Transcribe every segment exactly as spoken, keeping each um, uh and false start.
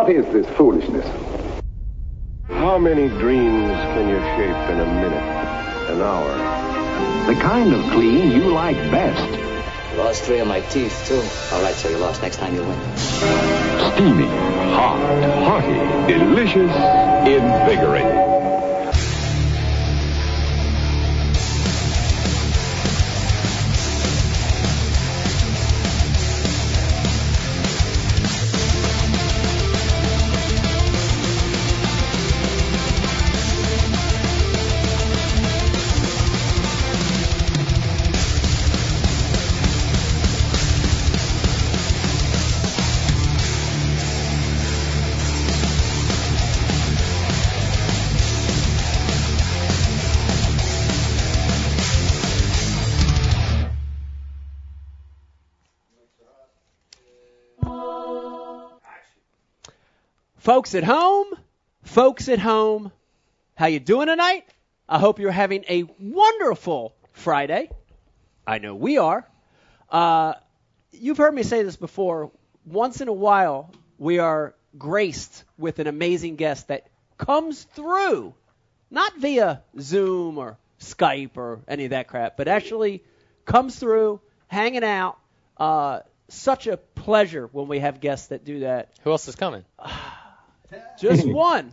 What is this foolishness? How many dreams can you shape in a minute, an hour? The kind of clean you like best. Lost three of my teeth, too. All right, so you lost. Next time you win. Steamy, hot, hearty, delicious, invigorating. Folks at home, folks at home, how you doing tonight? I hope you're having a wonderful Friday. I know we are. Uh, you've heard me say this before. Once in a while, we are graced with an amazing guest that comes through, not via Zoom or Skype or any of that crap, but actually comes through, hanging out. Uh, such a pleasure when we have guests that do that. Who else is coming? Just one.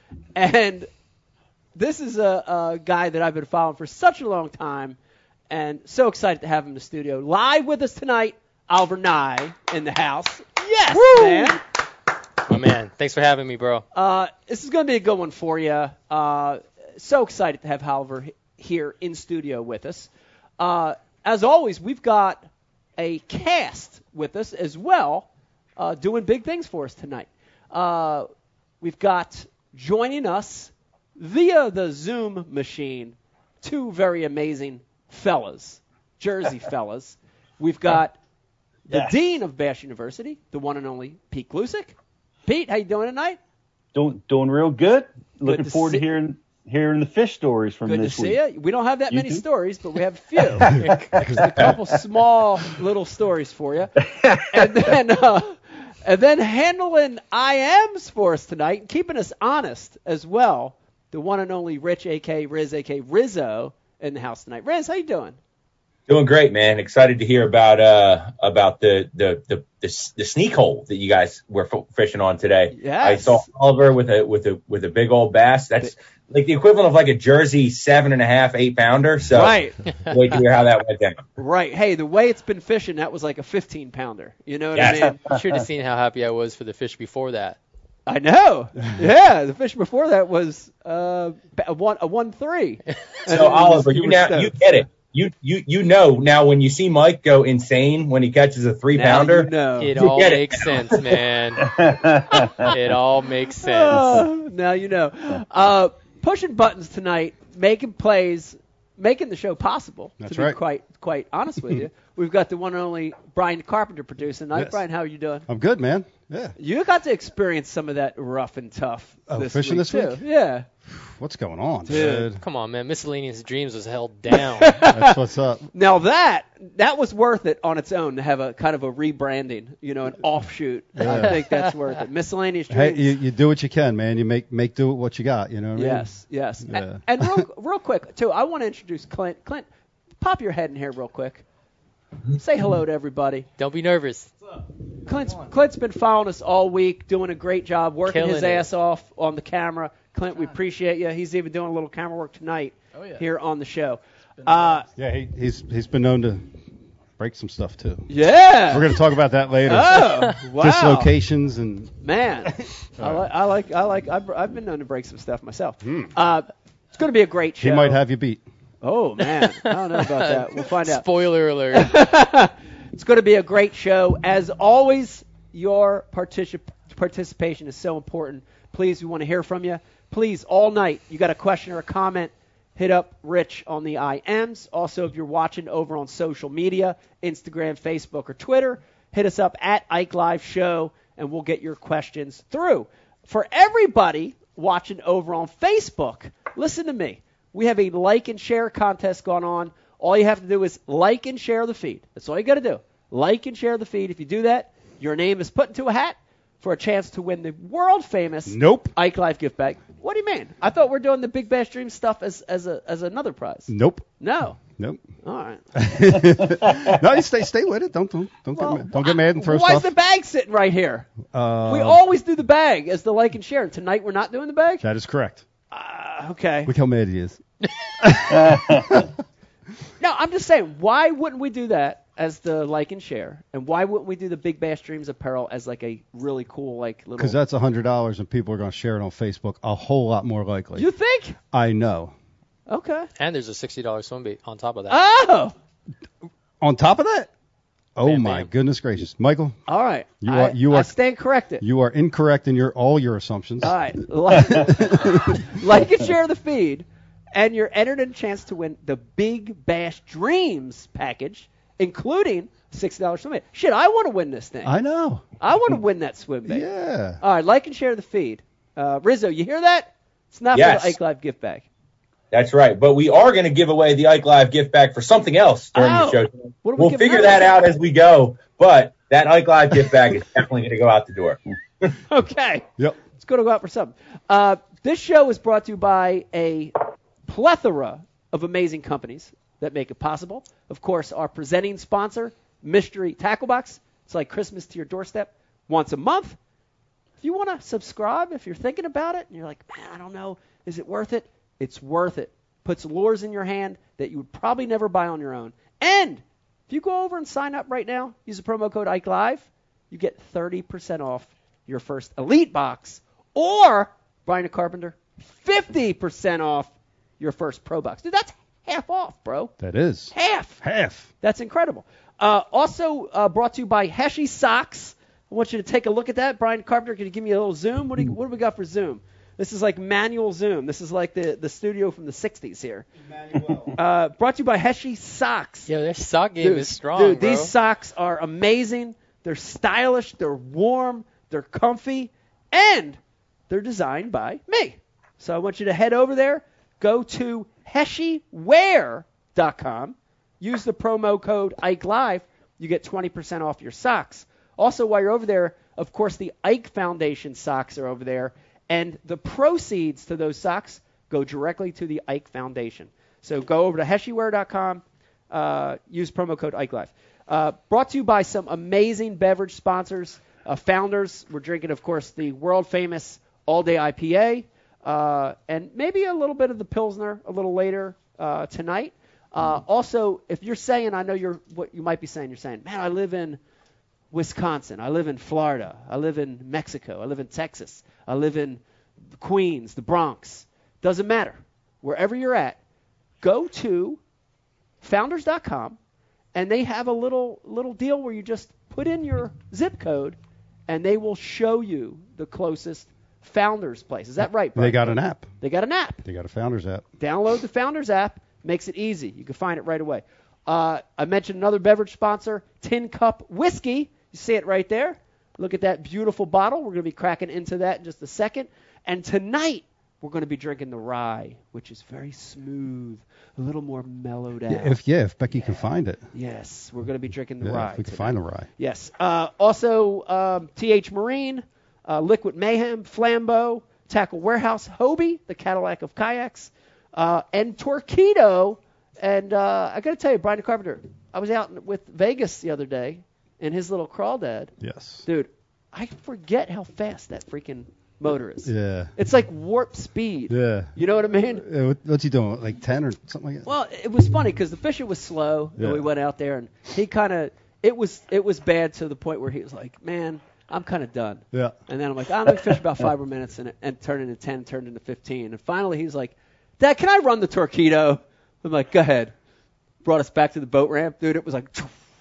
And this is a, a guy that I've been following for such a long time, and so excited to have him in the studio. Live with us tonight, Oliver Nye in the house. Yes, Woo! man. Oh, man. Thanks for having me, bro. Uh, this is going to be a good one for you. Uh, so excited to have Oliver here in studio with us. Uh, as always, we've got a cast with us as well, uh, doing big things for us tonight. Uh, we've got joining us via the Zoom machine two very amazing fellas, Jersey fellas. We've got the yes. Dean of Bash University, the one and only Pete Glusick. Pete, how you doing tonight? Doing doing real good. Good Looking to forward see- to hearing hearing the fish stories from Good to this see week. you. We don't have that You many too? stories, but we have a few. Just a couple small little stories for you. And then uh, and then handling I Ms for us tonight and keeping us honest as well, the one and only Rich, a k a. Riz, a k a. Rizzo, in the house tonight. Riz, how you doing? Doing great, man. Excited to hear about uh about the the the the, the sneak hole that you guys were f- fishing on today. Yes. I saw Oliver with a with a with a big old bass. That's like the equivalent of like a Jersey seven and a half, eight pounder. So Right. wait to hear how that went down. Right. Hey, the way it's been fishing, that was like a fifteen pounder. You know what Yes. I mean? You should have seen how happy I was for the fish before that. I know. Yeah, the fish before that was uh, a one a one three. So Oliver, you were now stoked. you get it. You you you know now when you see Mike go insane when he catches a three Now pounder. you know. It You all get it. makes sense, man. It all makes sense. Oh, now you know. Uh, pushing buttons tonight, making plays, making the show possible. That's to be right. quite quite honest with you, we've got the one and only Brian Carpenter producing tonight. Yes. Brian, how are you doing? I'm good, man. Yeah. You got to experience some of that rough and tough. Oh, this fishing week this week? too. Yeah. What's going on, Dude. dude? Come on, man. Miscellaneous Dreams was held down. That's what's up. Now that that was worth it on its own to have a kind of a rebranding, you know, an offshoot. I Yeah. think that's worth it. Miscellaneous Hey, Dreams. you, you do what you can, man. You make make do with what you got. You know what I mean? Yes, yes. Yeah. And, and real, real quick, too, I want to introduce Clint. Clint, pop your head in here real quick. Say hello to everybody. Don't be nervous. Clint's, Clint's been following us all week, doing a great job, working Killing his it. ass off on the camera. Clint, we appreciate you. He's even doing a little camera work tonight Oh, yeah. here on the show. Uh, Yeah, he, he's he's been known to break some stuff too. yeah. We're gonna talk about that later. Oh, wow. Dislocations and Man, I like, I like, I like, I've, I've been known to break some stuff myself. Hmm. Uh, it's going to be a great show. he might have you beat. Oh, man. I don't know about that. We'll find out. Spoiler alert. It's going to be a great show. As always, your particip- participation is so important. Please, we want to hear from you. Please, all night, you got a question or a comment, hit up Rich on the I Ms. Also, if you're watching over on social media, Instagram, Facebook, or Twitter, hit us up at Ike Live Show, and we'll get your questions through. For everybody watching over on Facebook, listen to me. We have a like and share contest going on. All you have to do is like and share the feed. That's all you got to do. Like and share the feed. If you do that, your name is put into a hat. for a chance to win the world famous Nope. Ike Live gift bag. What do you mean? I thought we're doing the Big Bash Dream stuff as as a as another prize. Nope. No. Nope. All right. No, you stay stay with it. Don't don't don't Well, get mad. Don't get mad and throw Why stuff. is the bag sitting right here? Uh, We always do the bag as the like and share. Tonight we're not doing the bag? That is correct. Uh, okay. Look how mad he is. No, I'm just saying, why wouldn't we do that as the like and share? And why wouldn't we do the Big Bash Dreams apparel as like a really cool like little... Because that's a hundred dollars, and people are going to share it on Facebook a whole lot more likely. You think? I know. Okay. And there's a sixty dollars swim bait on top of that. Oh! On top of that, oh Bam, my bam. goodness gracious, Michael, All right. You I, are- you I are- stand corrected. you are incorrect in your all your assumptions. All right. Like, like and share the feed, and you're entered in a chance to win the Big Bash Dreams package, including sixty dollars swim bait. Shit, I want to win this thing. I know. I want to win that swim bait. Yeah. All right, like and share the feed. Uh, Rizzo, you hear that? It's not Yes. for the Ike Live gift bag. That's right. But we are going to give away the Ike Live gift bag for something else during Oh. the show. What are we We'll giving figure away? that out as we go. But that Ike Live gift bag is definitely going to go out the door. Okay. Yep. Let's go to go out for something. Uh, this show is brought to you by a plethora of amazing companies that make it possible. Of course, our presenting sponsor, Mystery Tackle Box. It's like Christmas to your doorstep once a month. If you want to subscribe, if you're thinking about it, and you're like, man, I don't know, is it worth it? It's worth it. Puts lures in your hand that you would probably never buy on your own. And if you go over and sign up right now, use the promo code Ike Live, you get thirty percent off your first Elite box, or, Brian the Carpenter, fifty percent off your first Pro box. Dude, that's half off, bro. That is Half. half. That's incredible. Uh, also uh, brought to you by Heshy Socks. I want you to take a look at that. Brian Carpenter, can you give me a little zoom? What do, you, what do we got for zoom? This is like manual zoom. This is like the, the studio from the sixties here. Uh, brought to you by Heshy Socks. Yo, their sock game Dude, is strong, dude, bro. these socks are amazing. They're stylish. They're warm. They're comfy. And they're designed by me. So I want you to head over there. Go to heshy wear dot com. Use the promo code Ike Live. You get twenty percent off your socks. Also, while you're over there, of course, the Ike Foundation socks are over there. And the proceeds to those socks go directly to the Ike Foundation. So go over to heshy wear dot com. Uh, use promo code Ike Live. Uh, brought to you by some amazing beverage sponsors. Uh, founders, we're drinking, of course, the world-famous All-Day I P A. Uh, and maybe a little bit of the Pilsner a little later uh, tonight. Uh, also, if you're saying, I know you're what you might be saying, you're saying, man, I live in Wisconsin, I live in Florida, I live in Mexico, I live in Texas, I live in Queens, the Bronx. Doesn't matter. Wherever you're at, go to founders dot com, and they have a little little deal where you just put in your zip code, and they will show you the closest Founders place. Is that right, Brian? They got an app. They got an app. They got a Founders app. Download the Founders app. Makes it easy. You can find it right away. Uh, I mentioned another beverage sponsor, Tin Cup Whiskey. You see it right there. Look at that beautiful bottle. We're going to be cracking into that in just a second. And tonight, we're going to be drinking the rye, which is very smooth, a little more mellowed out. Yeah, if yeah, if Becky can find it. Yes, we're going to be drinking the Yeah, rye. if we can tonight. find the rye. Yes. Uh, also, um, T H Marine, uh, Liquid Mayhem, Flambeau, Tackle Warehouse, Hobie, the Cadillac of kayaks, uh, and Torquedo. And uh, I got to tell you, Brian Carpenter, I was out with Vegas the other day in his little crawdad. Yes. Dude, I forget how fast that freaking motor is. Yeah. It's like warp speed. Yeah. You know what I mean? Uh, what- What's he doing? Like ten or something like that? Well, it was funny because the fishing was slow, Yeah. and we went out there, and he kind of it was it was bad to the point where he was like, "Man, I'm kind of done." Yeah. And then I'm like, "I'm gonna fish about five more minutes," and it and turned into ten, turned into fifteen, and finally he's like, "Dad, can I run the Torquedo?" I'm like, "Go ahead." Brought us back to the boat ramp, dude. It was like,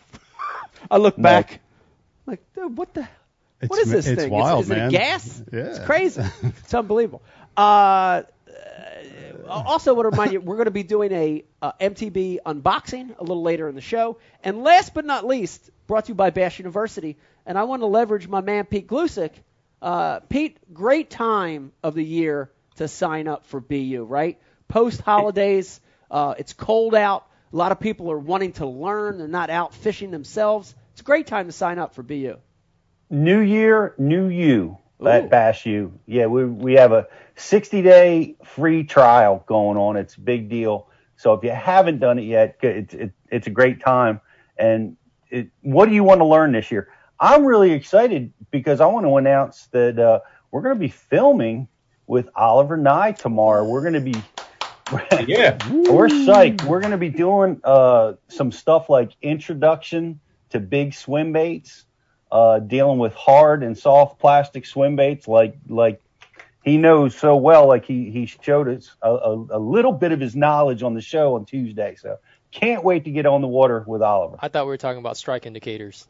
I look back, I'm like, dude, what the. It's, What is this it's thing? wild, is, is man. it gas? Yeah. It's crazy. It's unbelievable. Uh, uh, also, want to remind you, we're going to be doing a uh, M T B unboxing a little later in the show. And last but not least, brought to you by Bash University. And I want to leverage my man Pete Glusick. Uh, Pete, great time of the year to sign up for B U, right? Post holidays, uh, it's cold out. A lot of people are wanting to learn. They're not out fishing themselves. It's a great time to sign up for B U. New Year, new you Ooh. at Bash U. Yeah, we we have a sixty day free trial going on. It's a big deal. So if you haven't done it yet, it's it, it's a great time. And it, what do you want to learn this year? I'm really excited because I want to announce that uh, we're going to be filming with Oliver Nye tomorrow. We're going to be Yeah. we're psyched. We're going to be doing uh, some stuff like introduction to big swim baits, uh, dealing with hard and soft plastic swim baits like like he knows so well. Like he, he showed us a, a, a little bit of his knowledge on the show on Tuesday. So can't wait to get on the water with Oliver. I thought we were talking about strike indicators.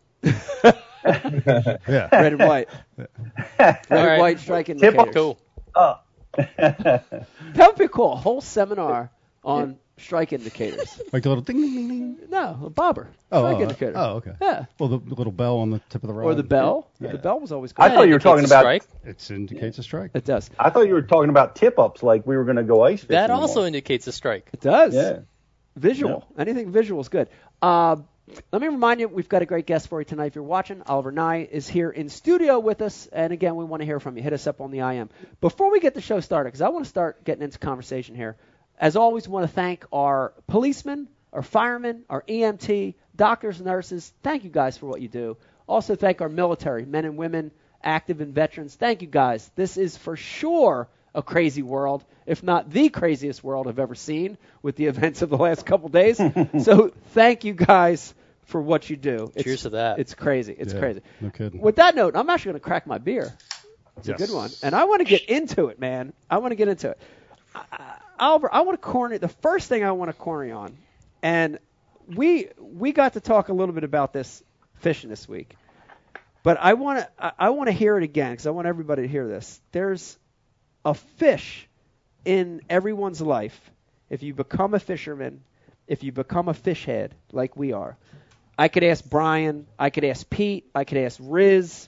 Yeah. Red and white. Red and right. white strike Tip indicators. Cool. Uh, That would be cool. A whole seminar on strike indicators. Like the little ding, ding, ding, ding. No, a bobber. Oh, Strike oh, indicator. oh, okay. Yeah. Well, the little bell on the tip of the rod. Or the bell. Yeah. The bell was always good. I thought you were talking Indicates a about. strike. It indicates a strike. It does. I thought you were talking about tip ups, like we were going to go ice fishing. That also tomorrow. indicates a strike. It does. Yeah. Visual. Anything visual is good. Uh, let me remind you, we've got a great guest for you tonight. If you're watching, Oliver Nye is here in studio with us. And again, we want to hear from you. Hit us up on the I M. Before we get the show started, because I want to start getting into conversation here, as always, we want to thank our policemen, our firemen, our E M T, doctors, nurses. Thank you guys for what you do. Also thank our military, men and women, active and veterans. Thank you guys. This is for sure a crazy world, if not the craziest world I've ever seen with the events of the last couple days. So thank you guys for what you do. It's, Cheers to that. It's crazy. It's Yeah, crazy. no kidding. With that note, I'm actually going to crack my beer. It's Yes. a good one. And I want to get into it, man. I want to get into it. I, Albert, I want to corner the first thing I want to corner you on, and we we got to talk a little bit about this fishing this week, but I want to I, I want to hear it again because I want everybody to hear this. There's a fish in everyone's life. If you become a fisherman, if you become a fish head like we are, I could ask Brian, I could ask Pete, I could ask Riz.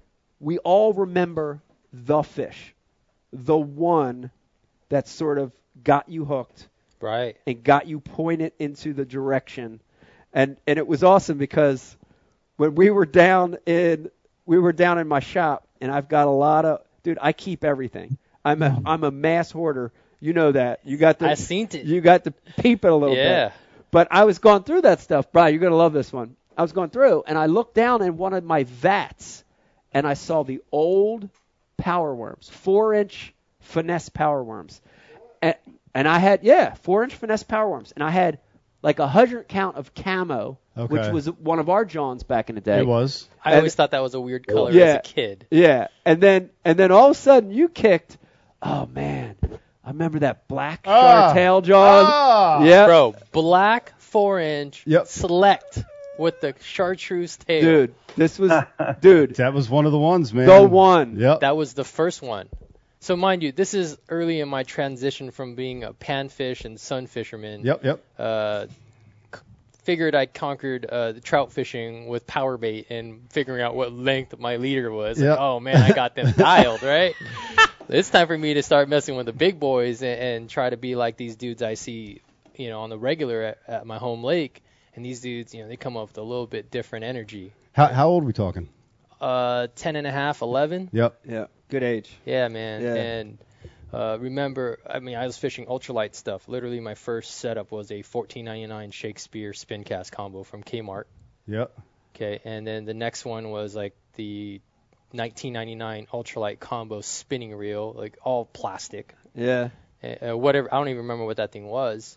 We all remember the fish, the one that sort of got you hooked Right. and got you pointed into the direction. And and it was awesome because when we were down in we were down in my shop, and I've got a lot of dude, I keep everything. I'm a I'm a mass hoarder. You know that. You got the I seen it. You got to peep it a little Yeah. bit. But I was going through that stuff. Brian, you're going to love this one. I was going through, and I looked down in one of my vats, and I saw the old power worms, four-inch finesse power worms. And, and I had, yeah, four-inch finesse power worms. And I had like a hundred count of camo, Okay. which was one of our Johns back in the day. It was. I And- always thought that was a weird color Yeah. as a kid. Yeah. And then and then all of a sudden you kicked, oh, man, I remember that black Ah. tail John. Ah. Yeah. Bro, black four-inch Yep. select with the chartreuse tail. Dude, this was, dude, That was one of the ones, man. the one. Yep. That was the first one. So mind you, this is early in my transition from being a panfish and sun fisherman. Yep. Yep. Uh, c- figured I conquered uh, the trout fishing with power bait and figuring out what length my leader was. Like, Yep. oh man, I got them dialed, right? It's time for me to start messing with the big boys and, and try to be like these dudes I see, you know, on the regular at, at my home lake. And these dudes, you know, they come up with a little bit different energy. How, how old are we talking? Uh, ten and a half, eleven. Yep. Yeah, good age. Yeah, man. Yeah. And uh, remember, I mean, I was fishing ultralight stuff. Literally, my first setup was a fourteen ninety-nine Shakespeare spin cast combo from Kmart. Yep. Okay, and then the next one was like the nineteen ninety-nine ultralight combo spinning reel, like all plastic, Yeah. uh, whatever. I don't even remember what that thing was.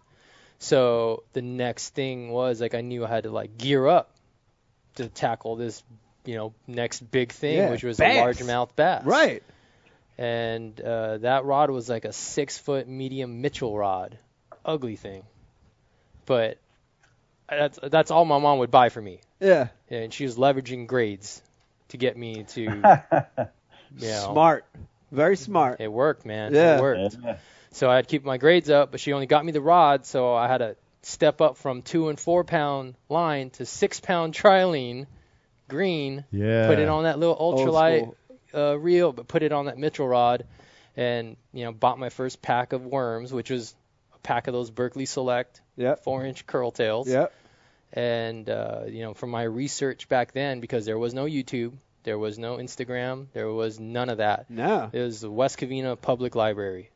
So the next thing was like I knew I had to like gear up to tackle this, you know, next big thing, Yeah, which was bass. a largemouth bass. Right. And uh, that rod was like a six foot medium Mitchell rod, ugly thing. But that's that's all my mom would buy for me, Yeah. and she was leveraging grades to get me to, you know, Smart. Very smart. It worked, man. Yeah. It worked. So I'd keep my grades up, but she only got me the rod, so I had to step up from two and four pound line to six pound trilene green. Yeah. Put it on that little Old ultralight school. uh, reel, but put it on that Mitchell rod, and you know, bought my first pack of worms, which was a pack of those Berkeley Select Yep. four inch curl tails. Yep. And uh, you know, from my research back then, because there was no YouTube, There was no Instagram. There was none of that. No. It was the West Covina Public Library.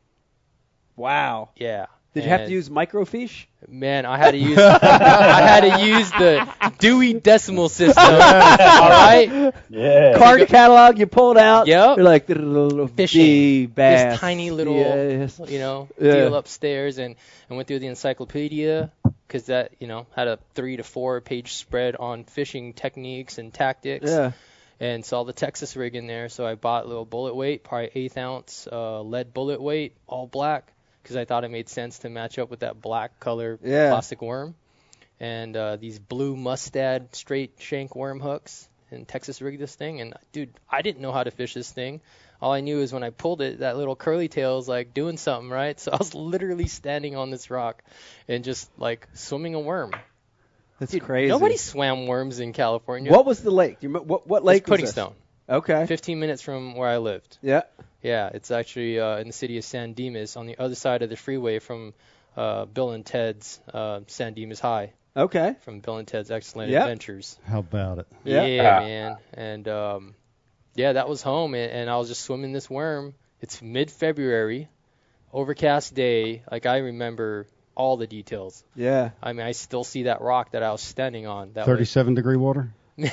Wow. Yeah. Did you have And, to use microfiche? Man, I had to use I had to use the Dewey Decimal System. All right. Yeah. Card catalog, you pulled out. Yep. You're like Fishing. D bass. This tiny little, Yes. you know, Yeah. deal upstairs, and I went through the encyclopedia because that, you know, had a three to four page spread on fishing techniques and tactics. Yeah. And saw the Texas rig in there, so I bought a little bullet weight, probably eighth ounce uh, lead bullet weight, all black, because I thought it made sense to match up with that black color Yeah. plastic worm. And uh, these blue mustad straight shank worm hooks, and Texas rigged this thing. And dude, I didn't know how to fish this thing. All I knew is when I pulled it, that little curly tail was like doing something, right? So I was literally standing on this rock and just like swimming a worm. That's Dude, crazy. Nobody swam worms in California. What was the lake? Do you, rem- what what lake It's was Pudding this? Stone. Okay. fifteen minutes from where I lived. Yeah. Yeah, it's actually uh, in the city of San Dimas on the other side of the freeway from uh, Bill and Ted's uh, San Dimas High, Okay. from Bill and Ted's Excellent Yep. Adventures. How about it? Yeah. Yeah, man. And um, yeah, that was home, and, and I was just swimming this worm. It's mid-February, overcast day. Like, I remember all the details. Yeah. I mean, I still see that rock that I was standing on. That thirty-seven degree water? was,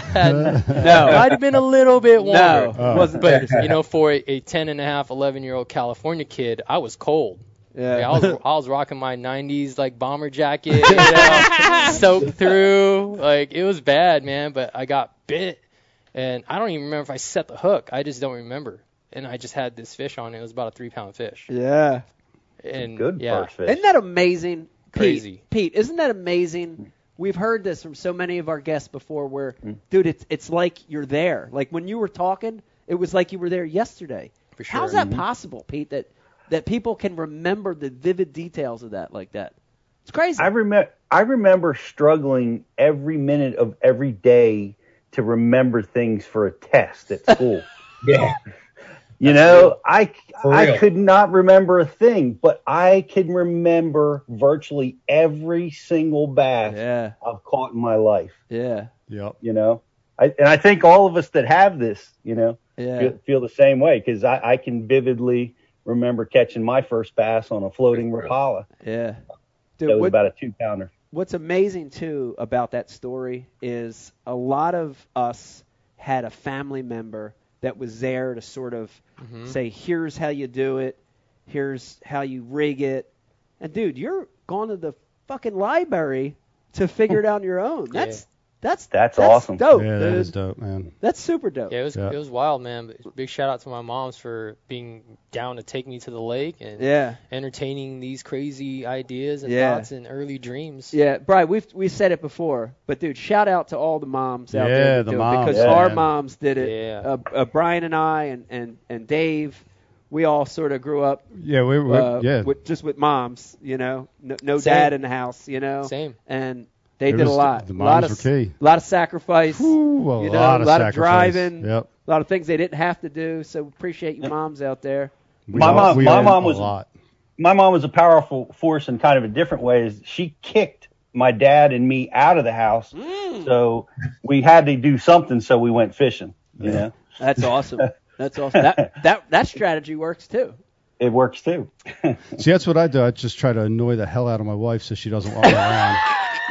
No. might have been a little bit warmer. No. Oh. It wasn't But, thirty-seven. you know, for a, a ten and a half, eleven-year-old California kid, I was cold. Yeah. Yeah, I was I was rocking my nineties like bomber jacket, you know, soaked through. Like, it was bad, man. But I got bit, and I don't even remember if I set the hook. I just don't remember. And I just had this fish on it. It was about a three-pound fish. Yeah. And Good yeah, first fish. Isn't that amazing? Pete, Crazy. Pete, isn't that amazing? We've heard this from so many of our guests before where, dude, it's it's like you're there. Like when you were talking, it was like you were there yesterday. For sure. How's that possible, Pete, that that people can remember the vivid details of that like that? It's crazy. I remember I remember struggling every minute of every day to remember things for a test at school. Yeah. You know, I, For I real. could not remember a thing, but I can remember virtually every single bass Yeah. I've caught in my life. Yeah. Yep. You know, I, and I think all of us that have this, you know, Yeah. feel, feel the same way because I, I can vividly remember catching my first bass on a floating Rapala. Yeah. That Dude, was what, about a two pounder. what's amazing too about that story is a lot of us had a family member that was there to sort of Mhm. say, here's how you do it, here's how you rig it. And dude, you're going to the fucking library to figure it out on your own. That's that's That's awesome. Dope, yeah, dude. that is dope, man. That's super dope. Yeah, it was Yeah. it was wild, man. But big shout out to my moms for being down to take me to the lake and Yeah. entertaining these crazy ideas and Yeah. thoughts and early dreams. Yeah, Brian, we've we said it before, but dude, shout out to all the moms out Yeah, there that the do it moms, because yeah, our man. moms did it. Yeah. Uh, uh, Brian and I and, and, and Dave, we all sort of grew up Yeah, we were. uh, yeah, with, just with moms, you know, no, no Same. dad in the house, you know, Same. and they It did a was- lot. the a lot moms of were key. a lot of sacrifice, Whew, a you know, lot a of lot of sacrifice. driving, Yep. a lot of things they didn't have to do. So appreciate you moms out there. We My all- mom- we my all- mom a was- lot. My mom was a powerful force in kind of a different way. Is she kicked my dad and me out of the house, so we had to do something. So we went fishing. You know, That's awesome. That's awesome. That that that strategy works too. it works too. See, that's what I do. I just try to annoy the hell out of my wife so she doesn't walk around. You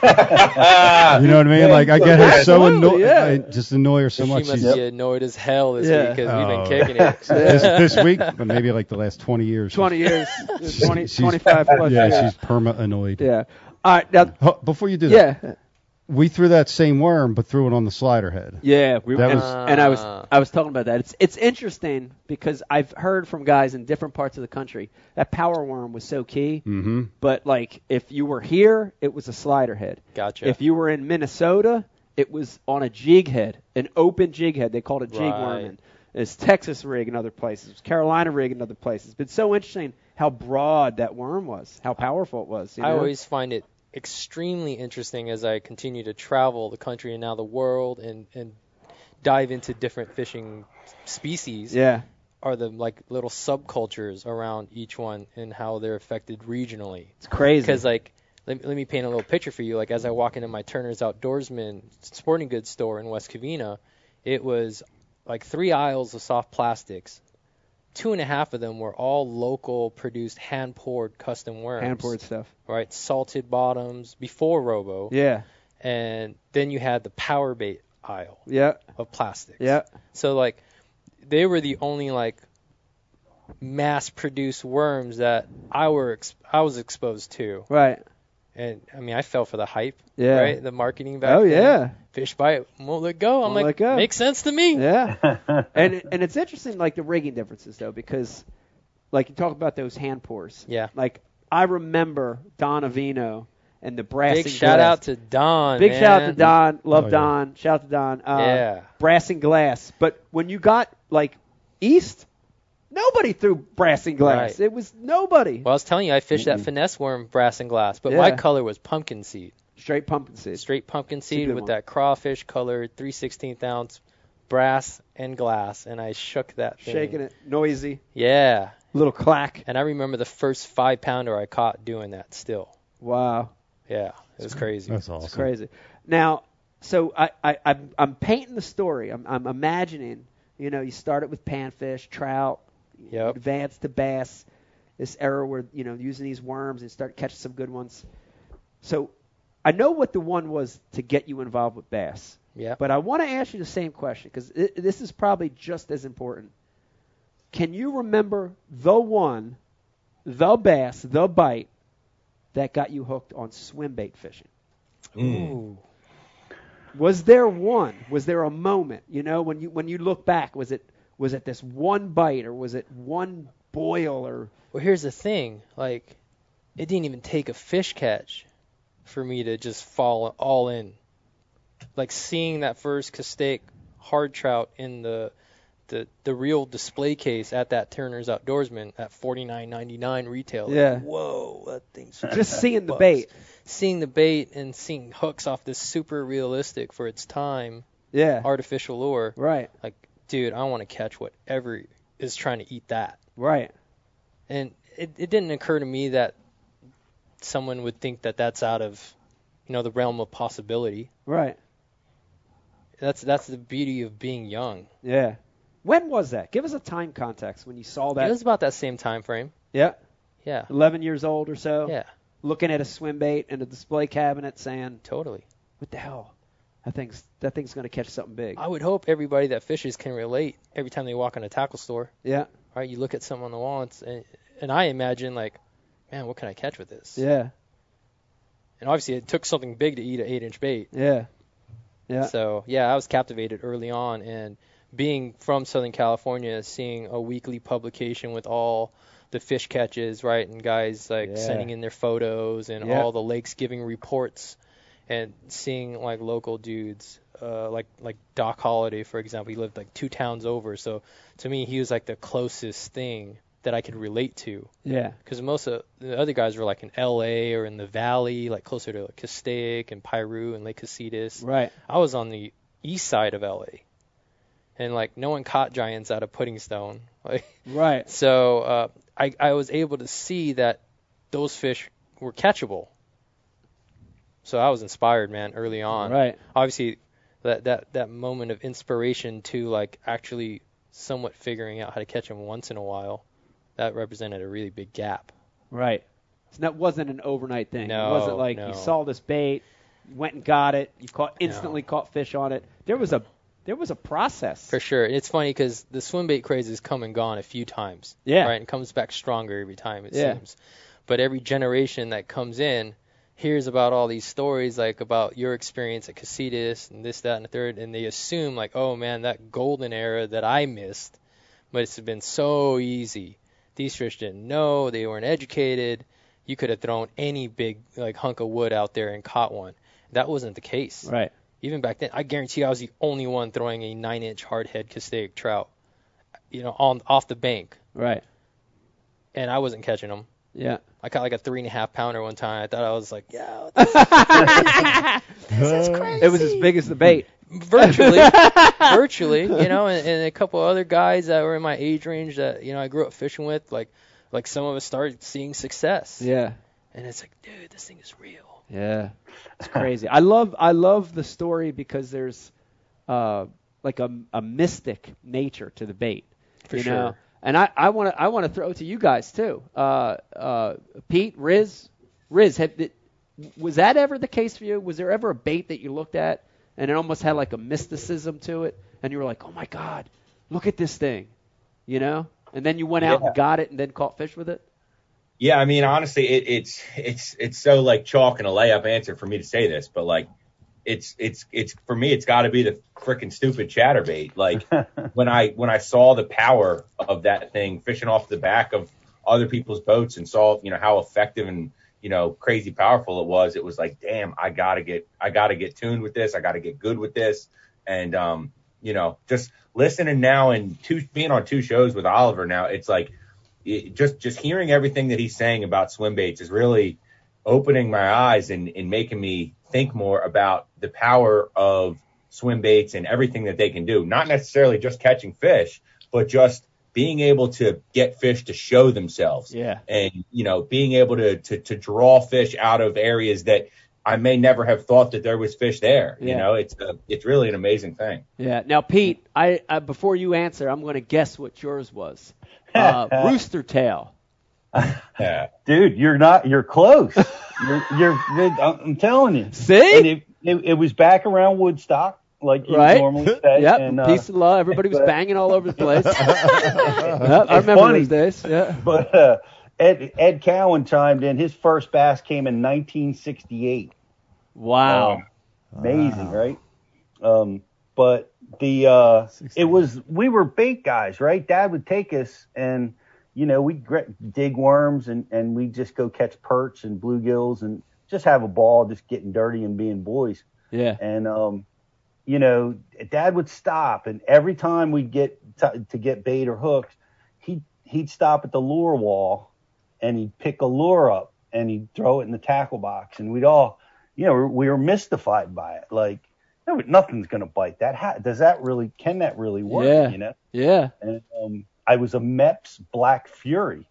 know what I mean? Like I get her so Absolutely, annoyed. yeah. I just annoy her so she much. must She's, be annoyed as hell this Yeah. week because we've Oh. been kicking it. this, this week, but maybe like the last twenty years. twenty years, she's- twenty, she's- twenty-five plus Yeah, years. she's perma annoyed. Yeah. All right. Now, Huh, Before you do that, yeah. we threw that same worm, but threw it on the slider head. Yeah, we That and, was- and I was Ah. I was talking about that. It's it's interesting because I've heard from guys in different parts of the country that power worm was so key. Mm-hmm. But like if you were here, it was a slider head. Gotcha. If you were in Minnesota, it was on a jig head, an open jig head. They called it jig Right. worming. It's Texas rig in other places. It's Carolina rig in other places. But it's so interesting how broad that worm was, how powerful it was. You know? I always find it extremely interesting as I continue to travel the country and now the world and, and dive into different fishing species. yeah. Are the like little subcultures around each one and how they're affected regionally. It's crazy. Because like, let me, let me paint a little picture for you. Like as I walk into my Turner's Outdoorsman sporting goods store in West Covina, it was like three aisles of soft plastics. Two and a half of them were all local produced hand poured custom worms. Hand poured stuff. Right, salted bottoms before Robo. Yeah. And then you had the power bait aisle. Yeah. Of plastics. Yeah. So like, they were the only like mass-produced worms that I were ex- I was exposed to. Right. And I mean, I fell for the hype. Yeah. Right. The marketing back Oh then. yeah. Fish bite, won't let go. I'm Won't let like, go. makes sense to me. Yeah. and and it's interesting, like the rigging differences though, because like you talk about those hand pours. Yeah. Like I remember Don Avino and the brassing Big shout glass. out to Don. Big man. shout out to Don. Love Oh, yeah. Don. Shout out to Don. Uh, Yeah. Brass and glass. But when you got like east, nobody threw brass and glass. Right. It was nobody. Well, I was telling you, I fished that finesse worm, brass and glass, but Yeah. my color was pumpkin seed. Straight pumpkin seed. Straight pumpkin a seed good with one. that crawfish color, three sixteenth ounce, brass and glass, and I shook that thing. Shaking it. Noisy. Yeah. Little clack. And I remember the first five pounder I caught doing that still. Wow. Yeah, it was crazy. That's awesome. It's crazy. Now, so I, I, I'm, I'm painting the story. I'm, I'm imagining, you know, you started with panfish, trout, Yep. advance to bass, this era where, you know, using these worms and start catching some good ones. So I know what the one was to get you involved with bass. Yeah. But I want to ask you the same question because this is probably just as important. Can you remember the one, the bass, the bite that got you hooked on swim bait fishing? Ooh. Was there one? Was there a moment? You know, when you when you look back, was it was it this one bite or was it one boil or? Well, here's the thing. Like, it didn't even take a fish catch for me to just fall all in. Like, seeing that first Castaic hard trout in the the the real display case at that Turner's Outdoorsman at forty-nine ninety-nine retail. Like, Yeah. whoa, that thing's Just seeing the bucks. bait. Seeing the bait and seeing hooks off this super realistic for its time Yeah. artificial lure. Right. Like, dude, I want to catch whatever is trying to eat that. Right. And it, it didn't occur to me that someone would think that that's out of, you know, the realm of possibility. Right. That's that's the beauty of being young. Yeah. When was that? Give us a time context when you saw that. It was about that same time frame. Yeah. Yeah. eleven years old or so. Yeah. Looking at a swim bait in a display cabinet saying, Totally. what the hell? That thing's, that thing's going to catch something big. I would hope everybody that fishes can relate every time they walk in a tackle store. Yeah. Right? You look at something on the wall and, it's- and, and I imagine, like, man, what can I catch with this? Yeah. And obviously it took something big to eat an eight-inch bait. Yeah. Yeah. So, yeah, I was captivated early on. And being from Southern California, seeing a weekly publication with all the fish catches, right, and guys, like, Yeah. sending in their photos and Yeah. all the lakes giving reports, and seeing, like, local dudes, uh, like like Doc Holliday, for example. He lived, like, two towns over. So, to me, he was, like, the closest thing that I could relate to. Yeah. Because most of the other guys were, like, in L A or in the valley, like, closer to like, Castaic and Piru and Lake Casitas. Right. I was on the east side of L A, and like no one caught giants out of Pudding Stone. Like, Right. so uh, I I was able to see that those fish were catchable. So I was inspired, man, early on. Right. Obviously, that that that moment of inspiration to like actually somewhat figuring out how to catch them once in a while, that represented a really big gap. Right. So that wasn't an overnight thing. No, it wasn't like no. you saw this bait, you went and got it, you caught instantly caught fish on it. There was a there was a process. For sure. It's funny because the swim bait craze has come and gone a few times. Yeah. Right? And comes back stronger every time, it Yeah. seems. But every generation that comes in hears about all these stories, like about your experience at Casitas and this, that, and the third, and they assume, like, oh, man, that golden era that I missed, but it's been so easy. These fish didn't know. They weren't educated. You could have thrown any big, like, hunk of wood out there and caught one. That wasn't the case. Right. Even back then, I guarantee I was the only one throwing a nine-inch hardhead Castaic trout, you know, on off the bank, Right. and I wasn't catching them. Yeah. I caught like a three and a half pounder one time. I thought I was like, yeah, It was as big as the bait. virtually, virtually, you know, and, and a couple other guys that were in my age range that, you know, I grew up fishing with, like, like some of us started seeing success. Yeah. And it's like, dude, this thing is real. Yeah. It's crazy. I love I love the story because there's uh like a, a mystic nature to the bait. For you sure. know? And I, I want to I want to throw it to you guys too. Uh, uh, Pete, Riz, Riz, have, was that ever the case for you? Was there ever a bait that you looked at and it almost had like a mysticism to it, and you were like, oh my God, look at this thing, you know? And then you went out Yeah. and got it and then caught fish with it? Yeah, I mean, honestly, it, it's it's it's so like chalk and a layup answer for me to say this, but like, it's it's it's for me, it's got to be the freaking stupid chatterbait. Like when I when I saw the power of that thing fishing off the back of other people's boats and saw, you know, how effective and, you know, crazy powerful it was, it was like, damn, I gotta get I gotta get tuned with this, I gotta get good with this, and um, you know, just listening now and two being on two shows with Oliver now, it's like. It, just just hearing everything that he's saying about swim baits is really opening my eyes and, and making me think more about the power of swim baits and everything that they can do. Not necessarily just catching fish, but just being able to get fish to show themselves. Yeah. And, you know, being able to, to, to draw fish out of areas that I may never have thought that there was fish there. Yeah. You know, it's a, it's really an amazing thing. Yeah. Now, Pete, I, I before you answer, I'm going to guess what yours was. Uh, rooster tail. Yeah. Dude, you're not. You're close. you're, you're. I'm telling you. See? And it, it, it was back around Woodstock, like you Right. normally say. Yep. And, uh, Peace and love. Everybody was but- banging all over the place. Yep, I remember funny. those days. Yeah. But uh, Ed Ed Cowan chimed in. His first bass came in nineteen sixty-eight. Wow. Amazing, right? Um, but the uh, it was we were bait guys, right? Dad would take us, and you know we'd gr- dig worms, and and we'd just go catch perch and bluegills, and just have a ball, just getting dirty and being boys. Yeah. And um, you know, Dad would stop, and every time we'd get to, to get bait or hooks, he he'd stop at the lure wall, and he'd pick a lure up, and he'd throw it in the tackle box, and we'd all, you know, we were mystified by it, like. No, nothing's gonna bite that. How, does that really? Can that really work? Yeah. You know. Yeah. And um, I was a Mepps Black Fury,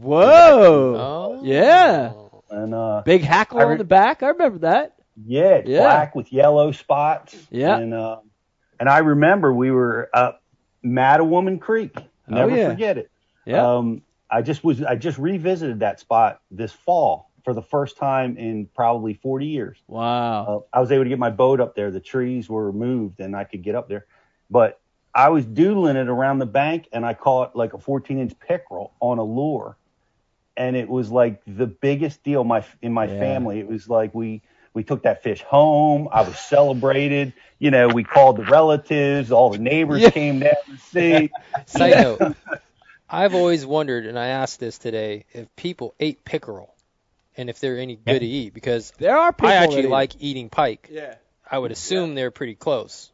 Whoa. Oh. Yeah. and uh, Big hackle I re- on the back. I remember that. yeah, it's Yeah. black with yellow spots. Yeah. And uh, and I remember we were up Mattawoman Creek. Never yeah. forget it. Yeah. Um, I just was. I just revisited that spot this fall for the first time in probably forty years. Wow. Uh, I was able to get my boat up there. The trees were removed and I could get up there. But I was doodling it around the bank and I caught like a fourteen inch pickerel on a lure. And it was like the biggest deal my, in my Yeah. family. It was like we, we took that fish home. I was celebrated. You know, we called the relatives. All the neighbors Yeah. came down to see. Side note, I've always wondered, and I asked this today, if people ate pickerel and if they're any good to eat, because There are people I that actually eat- like eating pike. Yeah. I would assume they're pretty close.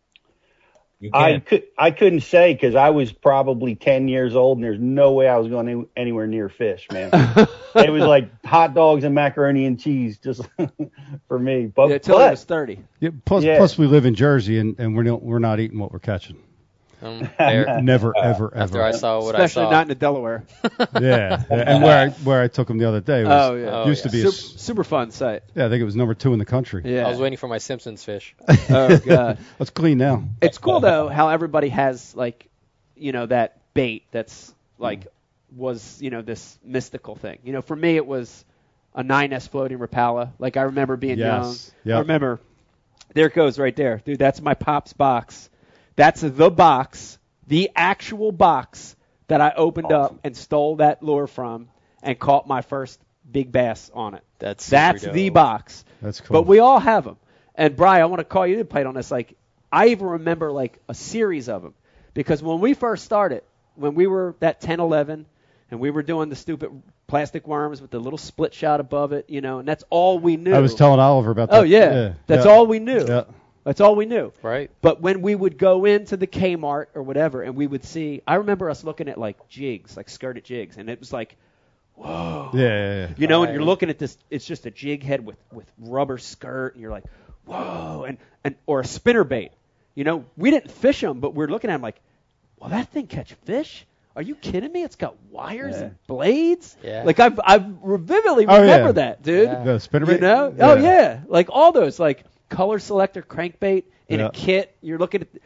You I can. could I couldn't say because I was probably ten years old and there's no way I was going any, anywhere near fish, man. It was like hot dogs and macaroni and cheese just for me. But, Yeah, till it but was thirty. Yeah, plus, Yeah. plus we live in Jersey, and, and we're not we're not eating what we're catching. Um, there, Never, ever, after ever. I saw what Especially I saw. not in the Delaware. yeah, yeah. And where I where I took them the other day was Oh, yeah. Oh, used yeah. to be a Super, s super fun site. yeah, I think it was number two in the country. Yeah. I was waiting for my Simpsons fish. Oh, God. Let's clean now. It's cool though how everybody has like, you know, that bait that's like was, you know, this mystical thing. You know, for me it was a nine S floating Rapala. Like I remember being Yes. young. Yep. I remember there it goes right there. Dude, that's my Pop's box. That's the box, the actual box that I opened up and stole that lure from and caught my first big bass on it. That's super That's dope. the box. That's cool. But we all have them. And Brian, I want to call you to play on this. Like, I even remember like a series of them because when we first started, when we were that ten, eleven, and we were doing the stupid plastic worms with the little split shot above it, you know, and that's all we knew. I was telling Oliver about that. Oh yeah, that's yeah. all we knew. Yeah. That's all we knew. Right. But when we would go into the Kmart or whatever, and we would see, I remember us looking at like jigs, like skirted jigs, and it was like, whoa. Yeah, yeah, yeah. You know, and you're Right. looking at this, it's just a jig head with, with rubber skirt, and you're like, whoa, and, and or a spinner bait. You know, we didn't fish them, but we're looking at them like, well, that thing catch fish? Are you kidding me? It's got wires Yeah. and blades. Yeah. Like I've I vividly Oh, remember yeah. that, dude. Yeah. The spinner You bait? know? Oh yeah, like all those like color selector crankbait in Yeah. a kit. You're looking at,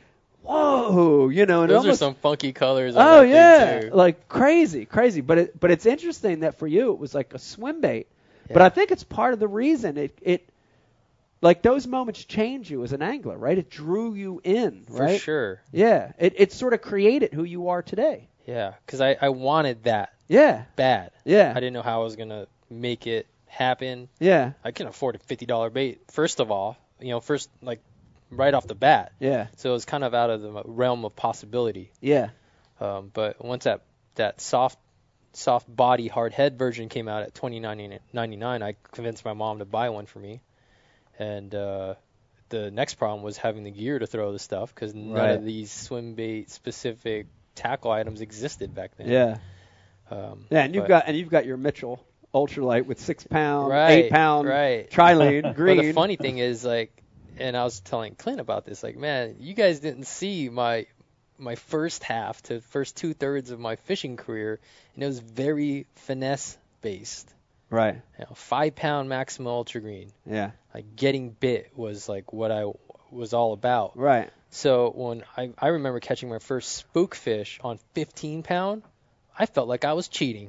whoa, you know. And Those almost, are some funky colors. On oh that yeah, thing too. like crazy, crazy. But it, but it's interesting that for you it was like a swim bait. Yeah. But I think it's part of the reason it it like those moments change you as an angler, right? It drew you in, For right? sure. Yeah, it it sort of created who you are today. Yeah, because I, I wanted that Yeah, bad. yeah, I didn't know how I was going to make it happen. yeah, I can afford a fifty dollar bait, first of all, you know, first, like, right off the bat. yeah, So it was kind of out of the realm of possibility. yeah, Um, but once that, that soft soft body, hard head version came out at twenty ninety-nine, I convinced my mom to buy one for me. And uh, the next problem was having the gear to throw the stuff, because none Right. of these swim bait specific tackle items existed back then. yeah. Um, Yeah, and you've but- got and you've got your Mitchell ultralight with six pound, Right, eight pound right. trilene green. But the funny thing is, like, and I was telling Clint about this, like, man, you guys didn't see my my first half to first two thirds of my fishing career, and it was very finesse based. Right. You know, five pound Maxima Ultra Green. Yeah. Like, getting bit was like what I was all about. Right. So when I I remember catching my first spook fish on fifteen pound, I felt like I was cheating.